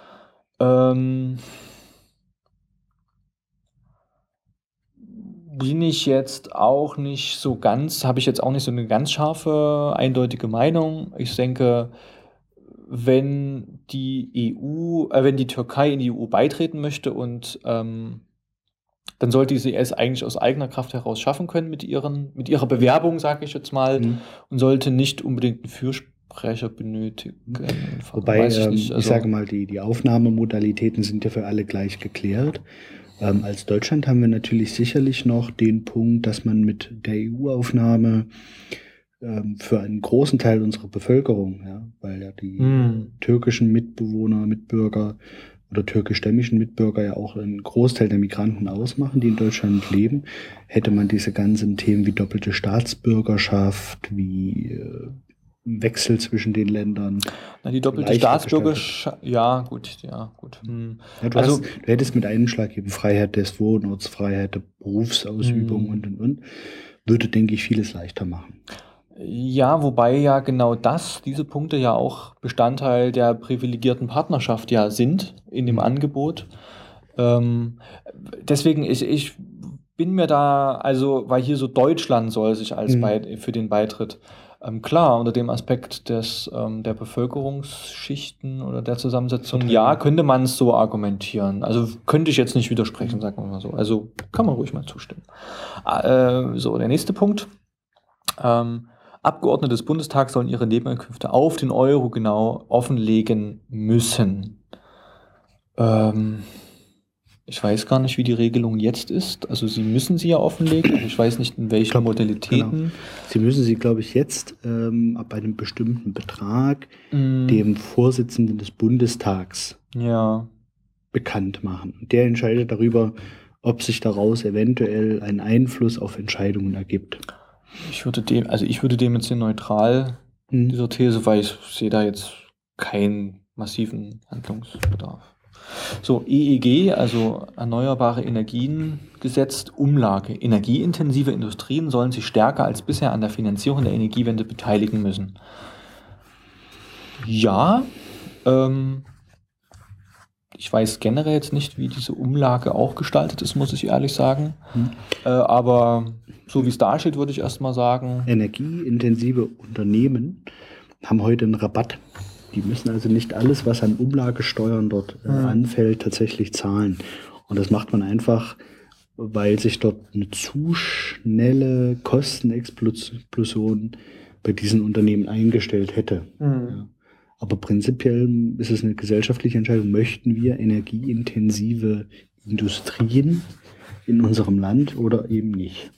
[SPEAKER 3] Bin ich jetzt auch nicht so ganz, habe ich jetzt auch nicht so eine ganz scharfe, eindeutige Meinung. Ich denke, wenn die Türkei in die EU beitreten möchte und dann sollte sie es eigentlich aus eigener Kraft heraus schaffen können mit ihrer Bewerbung, sage ich jetzt mal, und sollte nicht unbedingt ein Sprecher benötigen.
[SPEAKER 2] Wobei,
[SPEAKER 3] Weiß ich nicht.
[SPEAKER 2] ich sage mal, die Aufnahmemodalitäten sind ja für alle gleich geklärt. Als Deutschland haben wir natürlich sicherlich noch den Punkt, dass man mit der EU-Aufnahme für einen großen Teil unserer Bevölkerung, ja, weil ja die türkischen Mitbewohner, Mitbürger oder türkischstämmigen Mitbürger ja auch einen Großteil der Migranten ausmachen, die in Deutschland leben, hätte man diese ganzen Themen wie doppelte Staatsbürgerschaft, wie Wechsel zwischen den Ländern.
[SPEAKER 3] Na, die doppelte Staatsbürgerschaft, ja, gut. Ja,
[SPEAKER 2] du hättest mit einem Schlag eben Freiheit des Wohnorts, Freiheit der Berufsausübung und. Würde, denke ich, vieles leichter machen.
[SPEAKER 3] Ja, wobei ja genau diese Punkte ja auch Bestandteil der privilegierten Partnerschaft ja sind in dem Angebot. Deswegen, ich bin mir da, also, weil hier so Deutschland soll sich als für den Beitritt, klar, unter dem Aspekt der Bevölkerungsschichten oder der Zusammensetzung, ja, könnte man es so argumentieren. Also könnte ich jetzt nicht widersprechen, sagen wir mal so. Also kann man ruhig mal zustimmen. So, der nächste Punkt. Abgeordnete des Bundestags sollen ihre Nebeneinkünfte auf den Euro genau offenlegen müssen. Ich weiß gar nicht, wie die Regelung jetzt ist. Also sie müssen sie ja offenlegen, aber ich weiß nicht, in welchen Modalitäten.
[SPEAKER 2] Genau. Sie müssen sie, glaube ich, jetzt ab einem bestimmten Betrag dem Vorsitzenden des Bundestags bekannt machen. Und der entscheidet darüber, ob sich daraus eventuell ein Einfluss auf Entscheidungen ergibt.
[SPEAKER 3] Ich würde dem jetzt hier neutral, dieser These, weil ich sehe da jetzt keinen massiven Handlungsbedarf. So, EEG, also Erneuerbare Energien Gesetz, Umlage. Energieintensive Industrien sollen sich stärker als bisher an der Finanzierung der Energiewende beteiligen müssen. Ja, ich weiß generell jetzt nicht, wie diese Umlage auch gestaltet ist, muss ich ehrlich sagen. Aber so wie es da steht, würde ich erstmal sagen.
[SPEAKER 2] Energieintensive Unternehmen haben heute einen Rabatt. Die müssen also nicht alles, was an Umlagesteuern dort anfällt, tatsächlich zahlen. Und das macht man einfach, weil sich dort eine zu schnelle Kostenexplosion bei diesen Unternehmen eingestellt hätte. Ja. Aber prinzipiell ist es eine gesellschaftliche Entscheidung, möchten wir energieintensive Industrien in unserem Land oder eben nicht.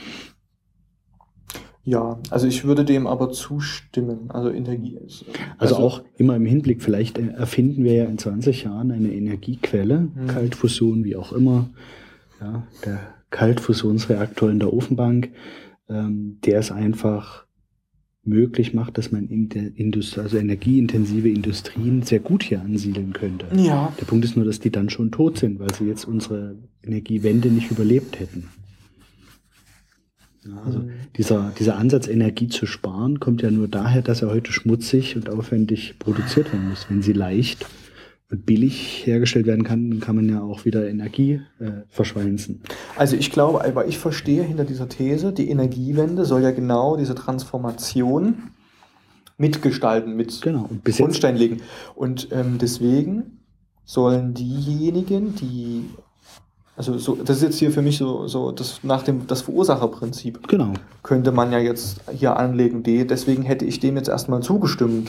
[SPEAKER 3] Ja, also ich würde dem aber zustimmen. Also Energie ist.
[SPEAKER 2] Also auch immer im Hinblick, vielleicht erfinden wir ja in 20 Jahren eine Energiequelle, Kaltfusion, wie auch immer. Ja, der Kaltfusionsreaktor in der Ofenbank, der es einfach möglich macht, dass man also energieintensive Industrien sehr gut hier ansiedeln könnte.
[SPEAKER 3] Ja.
[SPEAKER 2] Der Punkt ist nur, dass die dann schon tot sind, weil sie jetzt unsere Energiewende nicht überlebt hätten. Ja, also dieser Ansatz, Energie zu sparen, kommt ja nur daher, dass er heute schmutzig und aufwendig produziert werden muss. Wenn sie leicht und billig hergestellt werden kann, dann kann man ja auch wieder Energie verschweinzen.
[SPEAKER 3] Also ich glaube, aber ich verstehe hinter dieser These, die Energiewende soll ja genau diese Transformation mitgestalten, mit Grundstein legen. Und deswegen sollen diejenigen, die also so, das ist jetzt hier für mich so das Verursacherprinzip.
[SPEAKER 2] Genau.
[SPEAKER 3] Könnte man ja jetzt hier anlegen. Deswegen hätte ich dem jetzt erstmal zugestimmt.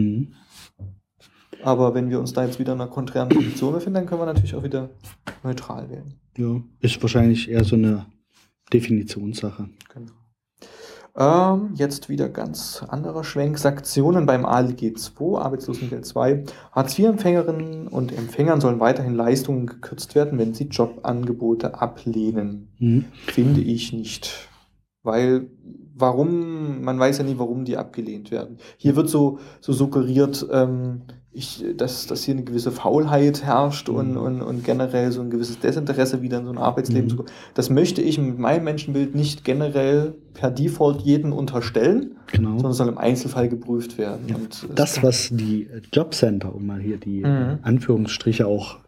[SPEAKER 3] Aber wenn wir uns da jetzt wieder in einer konträren Position befinden, dann können wir natürlich auch wieder neutral wählen.
[SPEAKER 2] Ja, ist wahrscheinlich eher so eine Definitionssache.
[SPEAKER 3] Genau. Jetzt wieder ganz anderer Schwenk. Sanktionen beim ALG II, Arbeitslosengeld 2. Hartz-IV-Empfängerinnen und Empfängern sollen weiterhin Leistungen gekürzt werden, wenn sie Jobangebote ablehnen. Finde ich nicht. Weil, man weiß ja nie, warum die abgelehnt werden. Hier wird so suggeriert, dass hier eine gewisse Faulheit herrscht und generell so ein gewisses Desinteresse wieder in so ein Arbeitsleben zu kommen. Das möchte ich mit meinem Menschenbild nicht generell per Default jedem unterstellen, sondern soll im Einzelfall geprüft werden.
[SPEAKER 2] Ja.
[SPEAKER 3] Und
[SPEAKER 2] das, was die Jobcenter, um mal hier die Anführungsstriche auch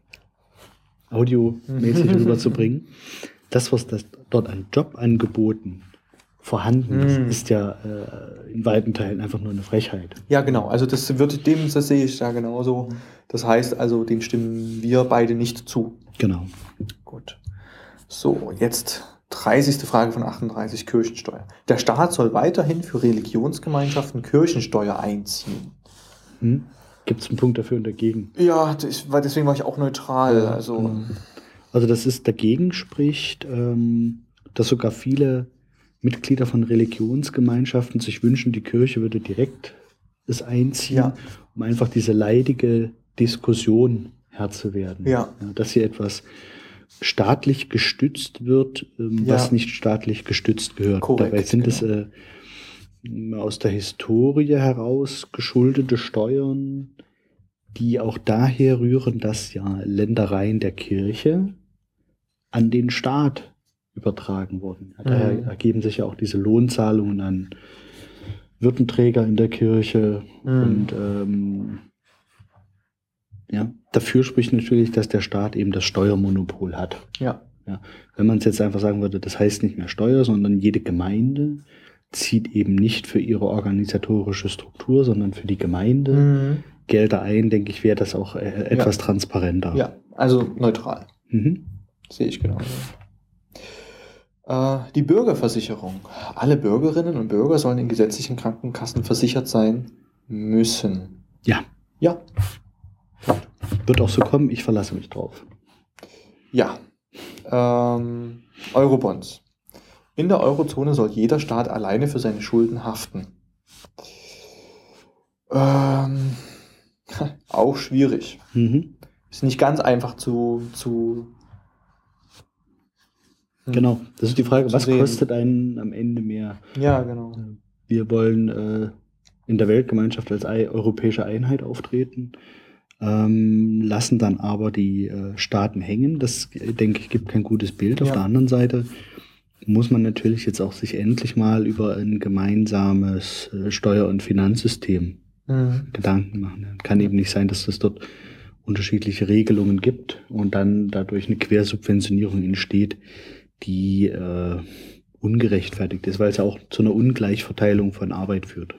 [SPEAKER 2] audiomäßig rüberzubringen, das, was dort an Jobangeboten vorhanden ist ja in weiten Teilen einfach nur eine Frechheit.
[SPEAKER 3] Ja, genau. Also das sehe ich ja genauso. Das heißt also, dem stimmen wir beide nicht zu.
[SPEAKER 2] Genau.
[SPEAKER 3] Gut. So, jetzt 30. Frage von 38, Kirchensteuer. Der Staat soll weiterhin für Religionsgemeinschaften Kirchensteuer einziehen.
[SPEAKER 2] Gibt es einen Punkt dafür und dagegen?
[SPEAKER 3] Ja, deswegen war ich auch neutral.
[SPEAKER 2] Also das ist dagegen spricht, dass sogar viele Mitglieder von Religionsgemeinschaften sich wünschen, die Kirche würde direkt es einziehen, um einfach diese leidige Diskussion Herr zu werden.
[SPEAKER 3] Ja.
[SPEAKER 2] Dass hier etwas staatlich gestützt wird, was nicht staatlich gestützt gehört.
[SPEAKER 3] Korrekt,
[SPEAKER 2] Dabei sind es aus der Historie heraus geschuldete Steuern, die auch daher rühren, dass ja Ländereien der Kirche an den Staat übertragen wurden. Daher ergeben sich ja auch diese Lohnzahlungen an Würdenträger in der Kirche. Und dafür spricht natürlich, dass der Staat eben das Steuermonopol hat.
[SPEAKER 3] Ja.
[SPEAKER 2] Wenn man es jetzt einfach sagen würde, das heißt nicht mehr Steuer, sondern jede Gemeinde zieht eben nicht für ihre organisatorische Struktur, sondern für die Gemeinde Gelder ein, denke ich, wäre das auch etwas transparenter.
[SPEAKER 3] Ja, also neutral. Sehe ich genau. Die Bürgerversicherung. Alle Bürgerinnen und Bürger sollen in gesetzlichen Krankenkassen versichert sein müssen.
[SPEAKER 2] Ja.
[SPEAKER 3] Ja.
[SPEAKER 2] Wird auch so kommen, ich verlasse mich drauf.
[SPEAKER 3] Ja. Eurobonds. In der Eurozone soll jeder Staat alleine für seine Schulden haften. Auch schwierig. Ist nicht ganz einfach zu
[SPEAKER 2] Genau, das ist die Frage, was kostet einen am Ende mehr?
[SPEAKER 3] Ja, genau.
[SPEAKER 2] Wir wollen in der Weltgemeinschaft als europäische Einheit auftreten, lassen dann aber die Staaten hängen. Das, denke ich, gibt kein gutes Bild. Auf der anderen Seite muss man natürlich jetzt auch sich endlich mal über ein gemeinsames Steuer- und Finanzsystem Gedanken machen. Kann eben nicht sein, dass es dort unterschiedliche Regelungen gibt und dann dadurch eine Quersubventionierung entsteht, die ungerechtfertigt ist, weil es ja auch zu einer Ungleichverteilung von Arbeit führt.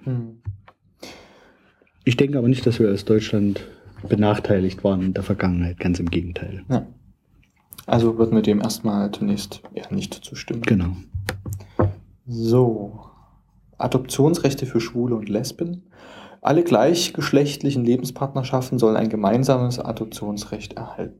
[SPEAKER 2] Ich denke aber nicht, dass wir als Deutschland benachteiligt waren in der Vergangenheit, ganz im Gegenteil.
[SPEAKER 3] Ja. Also wird mir dem erstmal zunächst eher nicht zustimmen.
[SPEAKER 2] Genau.
[SPEAKER 3] So, Adoptionsrechte für Schwule und Lesben. Alle gleichgeschlechtlichen Lebenspartnerschaften sollen ein gemeinsames Adoptionsrecht erhalten.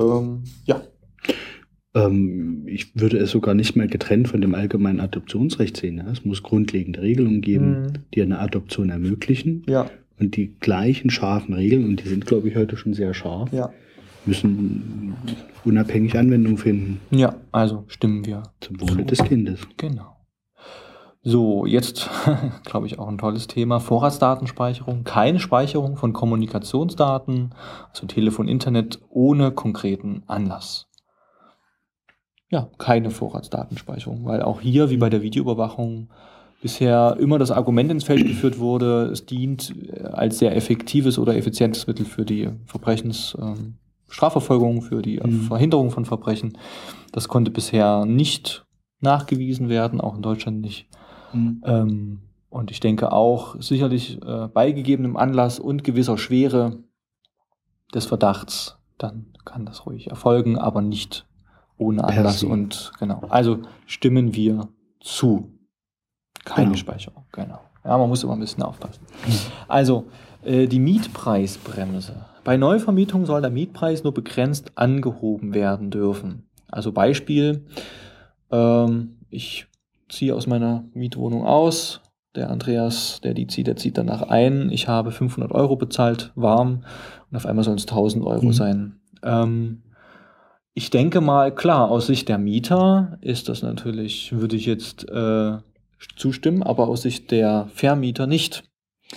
[SPEAKER 2] Ich würde es sogar nicht mehr getrennt von dem allgemeinen Adoptionsrecht sehen. Ja? Es muss grundlegende Regelungen geben, die eine Adoption ermöglichen.
[SPEAKER 3] Ja.
[SPEAKER 2] Und die gleichen scharfen Regeln, und die sind, glaube ich, heute schon sehr scharf, müssen unabhängig Anwendung finden.
[SPEAKER 3] Ja, also stimmen wir.
[SPEAKER 2] Zum Wohle des Kindes.
[SPEAKER 3] Genau. So, jetzt glaube ich auch ein tolles Thema. Vorratsdatenspeicherung. Keine Speicherung von Kommunikationsdaten, also Telefon, Internet, ohne konkreten Anlass. Ja, keine Vorratsdatenspeicherung, weil auch hier, wie bei der Videoüberwachung, bisher immer das Argument ins Feld geführt wurde, es dient als sehr effektives oder effizientes Mittel für die Strafverfolgung, für die Verhinderung von Verbrechen. Das konnte bisher nicht nachgewiesen werden, auch in Deutschland nicht. Und ich denke auch, sicherlich bei gegebenem Anlass und gewisser Schwere des Verdachts, dann kann das ruhig erfolgen, aber nicht ohne Anlass. Und genau, also stimmen wir zu. Keine Speicherung, genau. Ja, man muss immer ein bisschen aufpassen. Also, die Mietpreisbremse. Bei Neuvermietung soll der Mietpreis nur begrenzt angehoben werden dürfen. Also Beispiel, ich ziehe aus meiner Mietwohnung aus, der Andreas, der zieht danach ein, ich habe 500 Euro bezahlt, warm, und auf einmal sollen es 1000 Euro sein. Ich denke mal, klar, aus Sicht der Mieter ist das natürlich, würde ich jetzt zustimmen, aber aus Sicht der Vermieter nicht.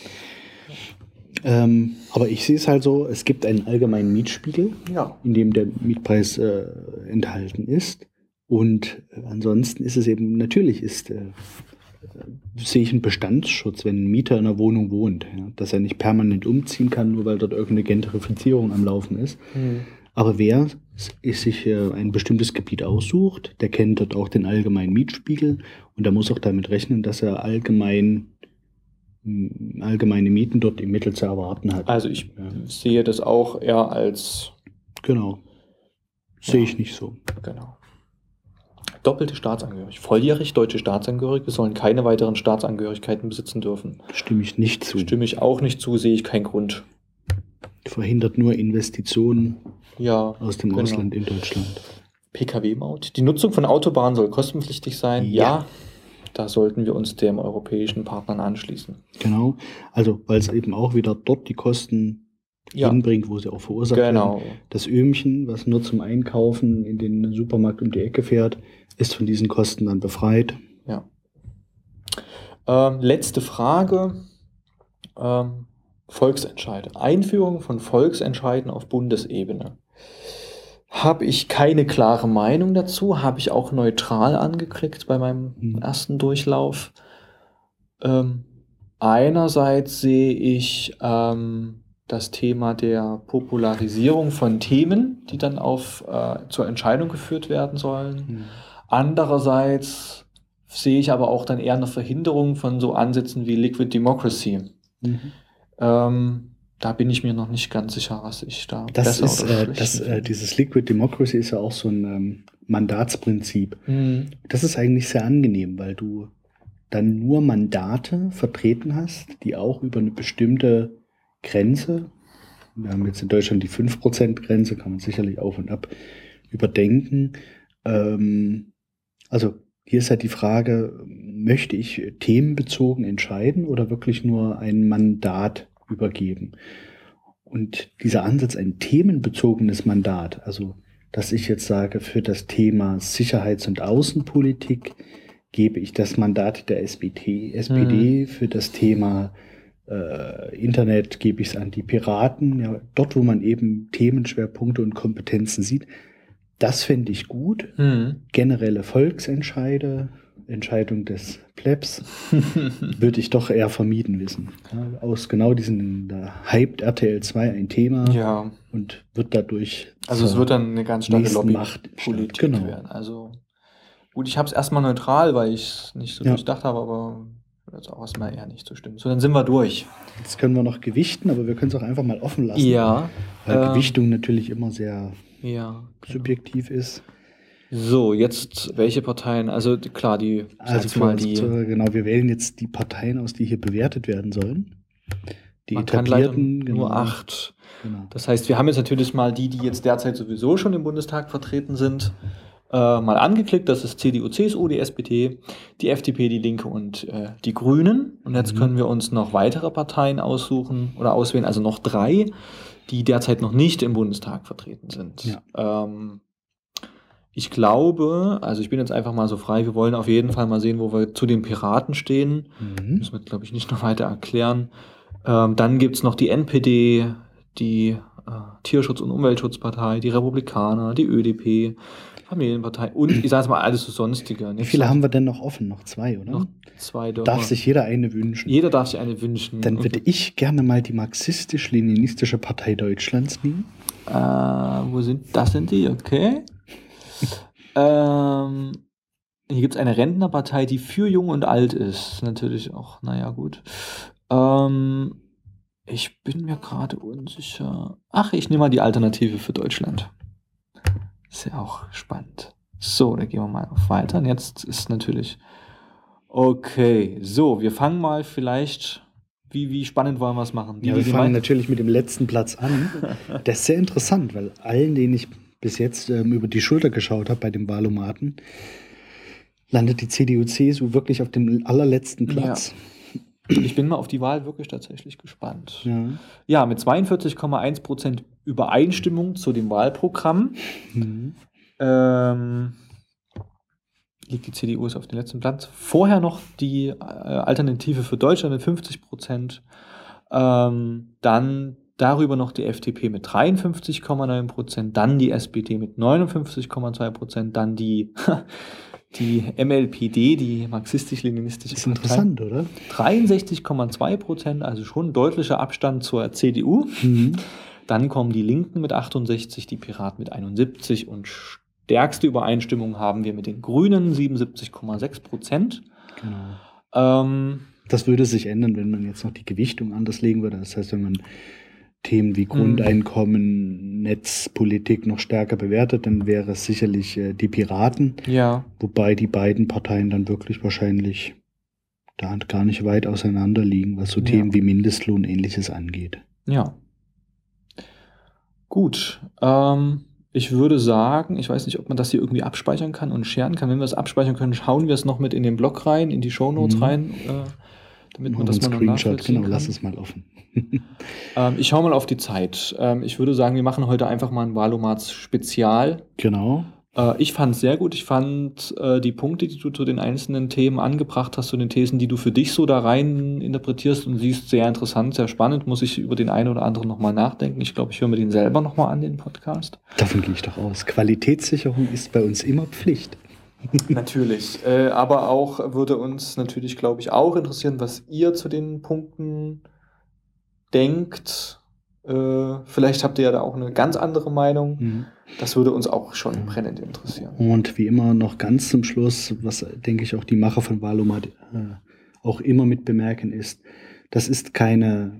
[SPEAKER 2] Aber ich sehe es halt so, es gibt einen allgemeinen Mietspiegel, in dem der Mietpreis enthalten ist. Und ansonsten ist es eben, natürlich sehe ich einen Bestandsschutz, wenn ein Mieter in einer Wohnung wohnt, dass er nicht permanent umziehen kann, nur weil dort irgendeine Gentrifizierung am Laufen ist. Aber wer sich ein bestimmtes Gebiet aussucht, der kennt dort auch den allgemeinen Mietspiegel und der muss auch damit rechnen, dass er allgemeine Mieten dort im Mittel zu erwarten hat.
[SPEAKER 3] Also ich sehe das auch eher als...
[SPEAKER 2] Genau. Sehe ich nicht so.
[SPEAKER 3] Genau. doppelte Staatsangehörigkeit. Volljährig deutsche Staatsangehörige sollen keine weiteren Staatsangehörigkeiten besitzen dürfen.
[SPEAKER 2] Stimme ich nicht zu.
[SPEAKER 3] Stimme ich auch nicht zu, sehe ich keinen Grund.
[SPEAKER 2] Verhindert nur Investitionen
[SPEAKER 3] Ja,
[SPEAKER 2] aus dem Ausland in Deutschland.
[SPEAKER 3] Pkw-Maut. Die Nutzung von Autobahnen soll kostenpflichtig sein.
[SPEAKER 2] Ja.
[SPEAKER 3] Da sollten wir uns dem europäischen Partnern anschließen.
[SPEAKER 2] Genau, also weil es eben auch wieder dort die Kosten hinbringt, wo sie auch verursacht werden. Das Öhmchen, was nur zum Einkaufen in den Supermarkt um die Ecke fährt, ist von diesen Kosten dann befreit.
[SPEAKER 3] Ja. Letzte Frage. Volksentscheide. Einführung von Volksentscheiden auf Bundesebene. Habe ich keine klare Meinung dazu, habe ich auch neutral angeklickt bei meinem ersten Durchlauf. Einerseits sehe ich das Thema der Popularisierung von Themen, die dann zur Entscheidung geführt werden sollen. Andererseits sehe ich aber auch dann eher eine Verhinderung von so Ansätzen wie Liquid Democracy. Da bin ich mir noch nicht ganz sicher, was ich da
[SPEAKER 2] dieses Liquid Democracy ist ja auch so ein Mandatsprinzip. Das ist eigentlich sehr angenehm, weil du dann nur Mandate vertreten hast, die auch über eine bestimmte Grenze, wir haben jetzt in Deutschland die 5%-Grenze, kann man sicherlich auf und ab überdenken. Also hier ist halt die Frage, möchte ich themenbezogen entscheiden oder wirklich nur ein Mandat übergeben? Und dieser Ansatz, ein themenbezogenes Mandat, also dass ich jetzt sage, für das Thema Sicherheits- und Außenpolitik gebe ich das Mandat der SPD, für das Thema Internet gebe ich es an die Piraten, ja, dort, wo man eben Themenschwerpunkte und Kompetenzen sieht. Das fände ich gut. Generelle Volksentscheide, Entscheidung des Plebs, würde ich doch eher vermieden wissen. Ja, aus genau da hypt RTL 2 ein Thema und wird dadurch.
[SPEAKER 3] Also es wird dann eine ganz starke
[SPEAKER 2] Lobbypolitik
[SPEAKER 3] werden. Also gut, ich habe es erstmal neutral, weil ich es nicht so durchdacht habe, aber jetzt auch erstmal eher nicht so stimmt. So, dann sind wir durch.
[SPEAKER 2] Jetzt können wir noch gewichten, aber wir können es auch einfach mal offen lassen.
[SPEAKER 3] Ja.
[SPEAKER 2] Weil Gewichtung natürlich immer sehr subjektiv ist.
[SPEAKER 3] So, jetzt welche Parteien? Also klar, wir
[SPEAKER 2] wählen jetzt die Parteien aus, die hier bewertet werden sollen. Die
[SPEAKER 3] man
[SPEAKER 2] etablierten,
[SPEAKER 3] kann nur 8. Genau. Das heißt, wir haben jetzt natürlich mal die jetzt derzeit sowieso schon im Bundestag vertreten sind, mal angeklickt. Das ist CDU, CSU, die SPD, die FDP, die Linke und die Grünen. Und jetzt können wir uns noch weitere Parteien aussuchen oder auswählen, also noch 3, die derzeit noch nicht im Bundestag vertreten sind. Ja. Ich glaube, also ich bin jetzt einfach mal so frei, wir wollen auf jeden Fall mal sehen, wo wir zu den Piraten stehen. Müssen wir, glaube ich, nicht noch weiter erklären. Dann gibt es noch die NPD, die Tierschutz- und Umweltschutzpartei, die Republikaner, die ÖDP, Familienpartei und ich sage es mal alles so Sonstige.
[SPEAKER 2] Wie viele haben wir denn noch offen? Noch 2, oder?
[SPEAKER 3] Noch 2
[SPEAKER 2] darf sich jeder eine wünschen.
[SPEAKER 3] Jeder darf sich eine wünschen.
[SPEAKER 2] Dann würde ich gerne mal die Marxistisch-Leninistische Partei Deutschlands nehmen.
[SPEAKER 3] Das sind die, okay. Hier gibt es eine Rentnerpartei, die für jung und alt ist. Natürlich auch, naja, gut. Ich bin mir gerade unsicher. Ach, ich nehme mal die Alternative für Deutschland. Ist ja auch spannend. So, dann gehen wir mal auf Weiter. Und jetzt ist natürlich... Okay, so, wir fangen mal vielleicht... Wie spannend wollen wir es machen?
[SPEAKER 2] Wir fangen natürlich mit dem letzten Platz an. Das ist sehr interessant, weil allen, denen ich bis jetzt über die Schulter geschaut habe bei dem Wahlomaten, landet die CDU-CSU wirklich auf dem allerletzten Platz.
[SPEAKER 3] Ja. Ich bin mal auf die Wahl wirklich tatsächlich gespannt. Ja, mit 42,1% Übereinstimmung zu dem Wahlprogramm liegt die CDU auf dem letzten Platz. Vorher noch die Alternative für Deutschland mit 50%. Dann darüber noch die FDP mit 53,9%, dann die SPD mit 59,2%, dann die MLPD, die marxistisch-leninistische Partei.
[SPEAKER 2] Ist interessant, oder?
[SPEAKER 3] 63,2%, also schon ein deutlicher Abstand zur CDU. Dann kommen die Linken mit 68, die Piraten mit 71 und stärkste Übereinstimmung haben wir mit den Grünen, 77,6%.
[SPEAKER 2] Genau. Das würde sich ändern, wenn man jetzt noch die Gewichtung anders legen würde. Das heißt, wenn man Themen wie Grundeinkommen, Netzpolitik noch stärker bewertet, dann wäre es sicherlich die Piraten.
[SPEAKER 3] Ja.
[SPEAKER 2] Wobei die beiden Parteien dann wirklich wahrscheinlich da gar nicht weit auseinander liegen, was so Themen wie Mindestlohn und Ähnliches angeht.
[SPEAKER 3] Ja. Gut. Ich würde sagen, ich weiß nicht, ob man das hier irgendwie abspeichern kann und scheren kann. Wenn wir es abspeichern können, schauen wir es noch mit in den Blog rein, in die Shownotes rein, damit man das mal noch nachvollziehen kann.
[SPEAKER 2] Genau, lass es mal offen.
[SPEAKER 3] Ich schaue mal auf die Zeit. Ich würde sagen, wir machen heute einfach mal ein Wahlomat-Spezial.
[SPEAKER 2] Genau.
[SPEAKER 3] Ich fand es sehr gut. Ich fand die Punkte, die du zu den einzelnen Themen angebracht hast, zu den Thesen, die du für dich so da rein interpretierst und siehst, sehr interessant, sehr spannend. Muss ich über den einen oder anderen nochmal nachdenken. Ich glaube, ich höre mir den selber nochmal an, den Podcast.
[SPEAKER 2] Davon gehe ich doch aus. Qualitätssicherung ist bei uns immer Pflicht.
[SPEAKER 3] Natürlich. Aber auch würde uns natürlich, glaube ich, auch interessieren, was ihr zu den Punkten denkt. Vielleicht habt ihr ja da auch eine ganz andere Meinung. Das würde uns auch schon brennend interessieren.
[SPEAKER 2] Und wie immer noch ganz zum Schluss, was, denke ich, auch die Macher von Wahlomat auch immer mit bemerken ist, das ist keine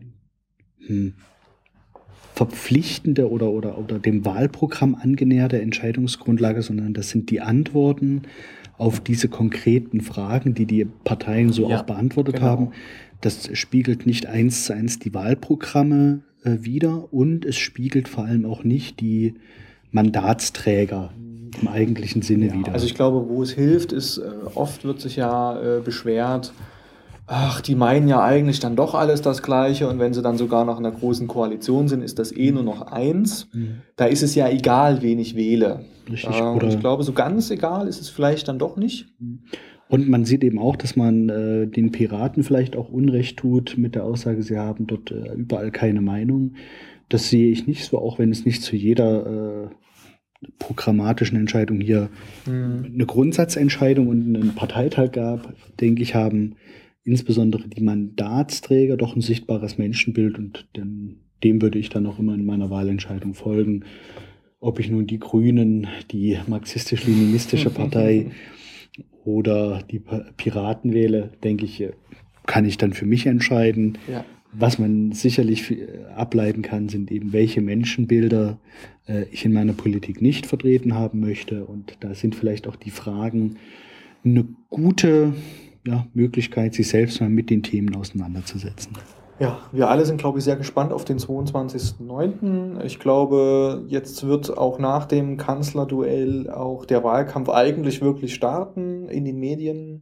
[SPEAKER 2] verpflichtende oder dem Wahlprogramm angenäherte Entscheidungsgrundlage, sondern das sind die Antworten auf diese konkreten Fragen, die die Parteien so auch beantwortet haben. Das spiegelt nicht 1:1 die Wahlprogramme wider und es spiegelt vor allem auch nicht die Mandatsträger im eigentlichen Sinne wider.
[SPEAKER 3] Also ich glaube, wo es hilft, ist, oft wird sich ja beschwert, ach, die meinen ja eigentlich dann doch alles das Gleiche und wenn sie dann sogar noch in einer großen Koalition sind, ist das nur noch eins. Da ist es ja egal, wen ich wähle.
[SPEAKER 2] Richtig.
[SPEAKER 3] Und ich glaube, so ganz egal ist es vielleicht dann doch nicht.
[SPEAKER 2] Und man sieht eben auch, dass man den Piraten vielleicht auch Unrecht tut mit der Aussage, sie haben dort überall keine Meinung. Das sehe ich nicht so, auch wenn es nicht zu jeder programmatischen Entscheidung hier eine Grundsatzentscheidung und einen Parteitag gab, denke ich, haben insbesondere die Mandatsträger doch ein sichtbares Menschenbild und dem würde ich dann auch immer in meiner Wahlentscheidung folgen. Ob ich nun die Grünen, die marxistisch-leninistische Partei oder die Piraten wähle, denke ich, kann ich dann für mich entscheiden. Ja. Was man sicherlich ableiten kann, sind eben, welche Menschenbilder ich in meiner Politik nicht vertreten haben möchte. Und da sind vielleicht auch die Fragen eine gute Möglichkeit, sich selbst mal mit den Themen auseinanderzusetzen.
[SPEAKER 3] Ja, wir alle sind, glaube ich, sehr gespannt auf den 22.09. Ich glaube, jetzt wird auch nach dem Kanzlerduell auch der Wahlkampf eigentlich wirklich starten in den Medien.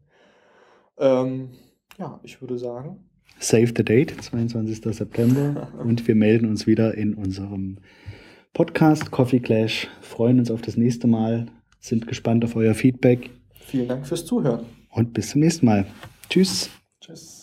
[SPEAKER 3] Ich würde sagen,
[SPEAKER 2] Save the date, 22. September. Und wir melden uns wieder in unserem Podcast Coffee Clash. Freuen uns auf das nächste Mal, sind gespannt auf euer Feedback.
[SPEAKER 3] Vielen Dank fürs Zuhören.
[SPEAKER 2] Und bis zum nächsten Mal. Tschüss.
[SPEAKER 3] Tschüss.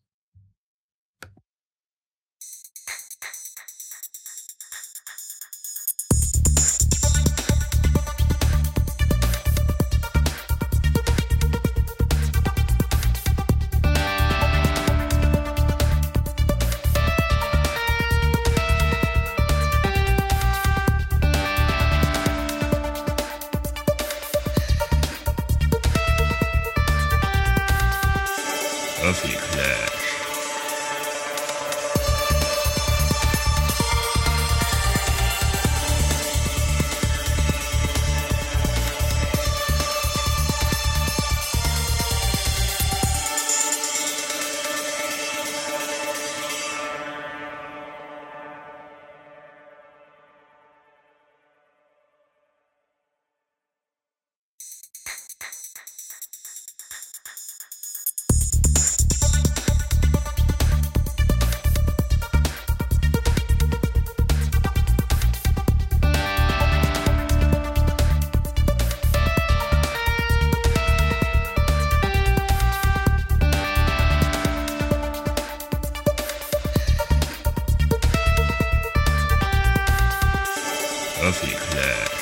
[SPEAKER 1] Coffee Clash. Coffee Clash.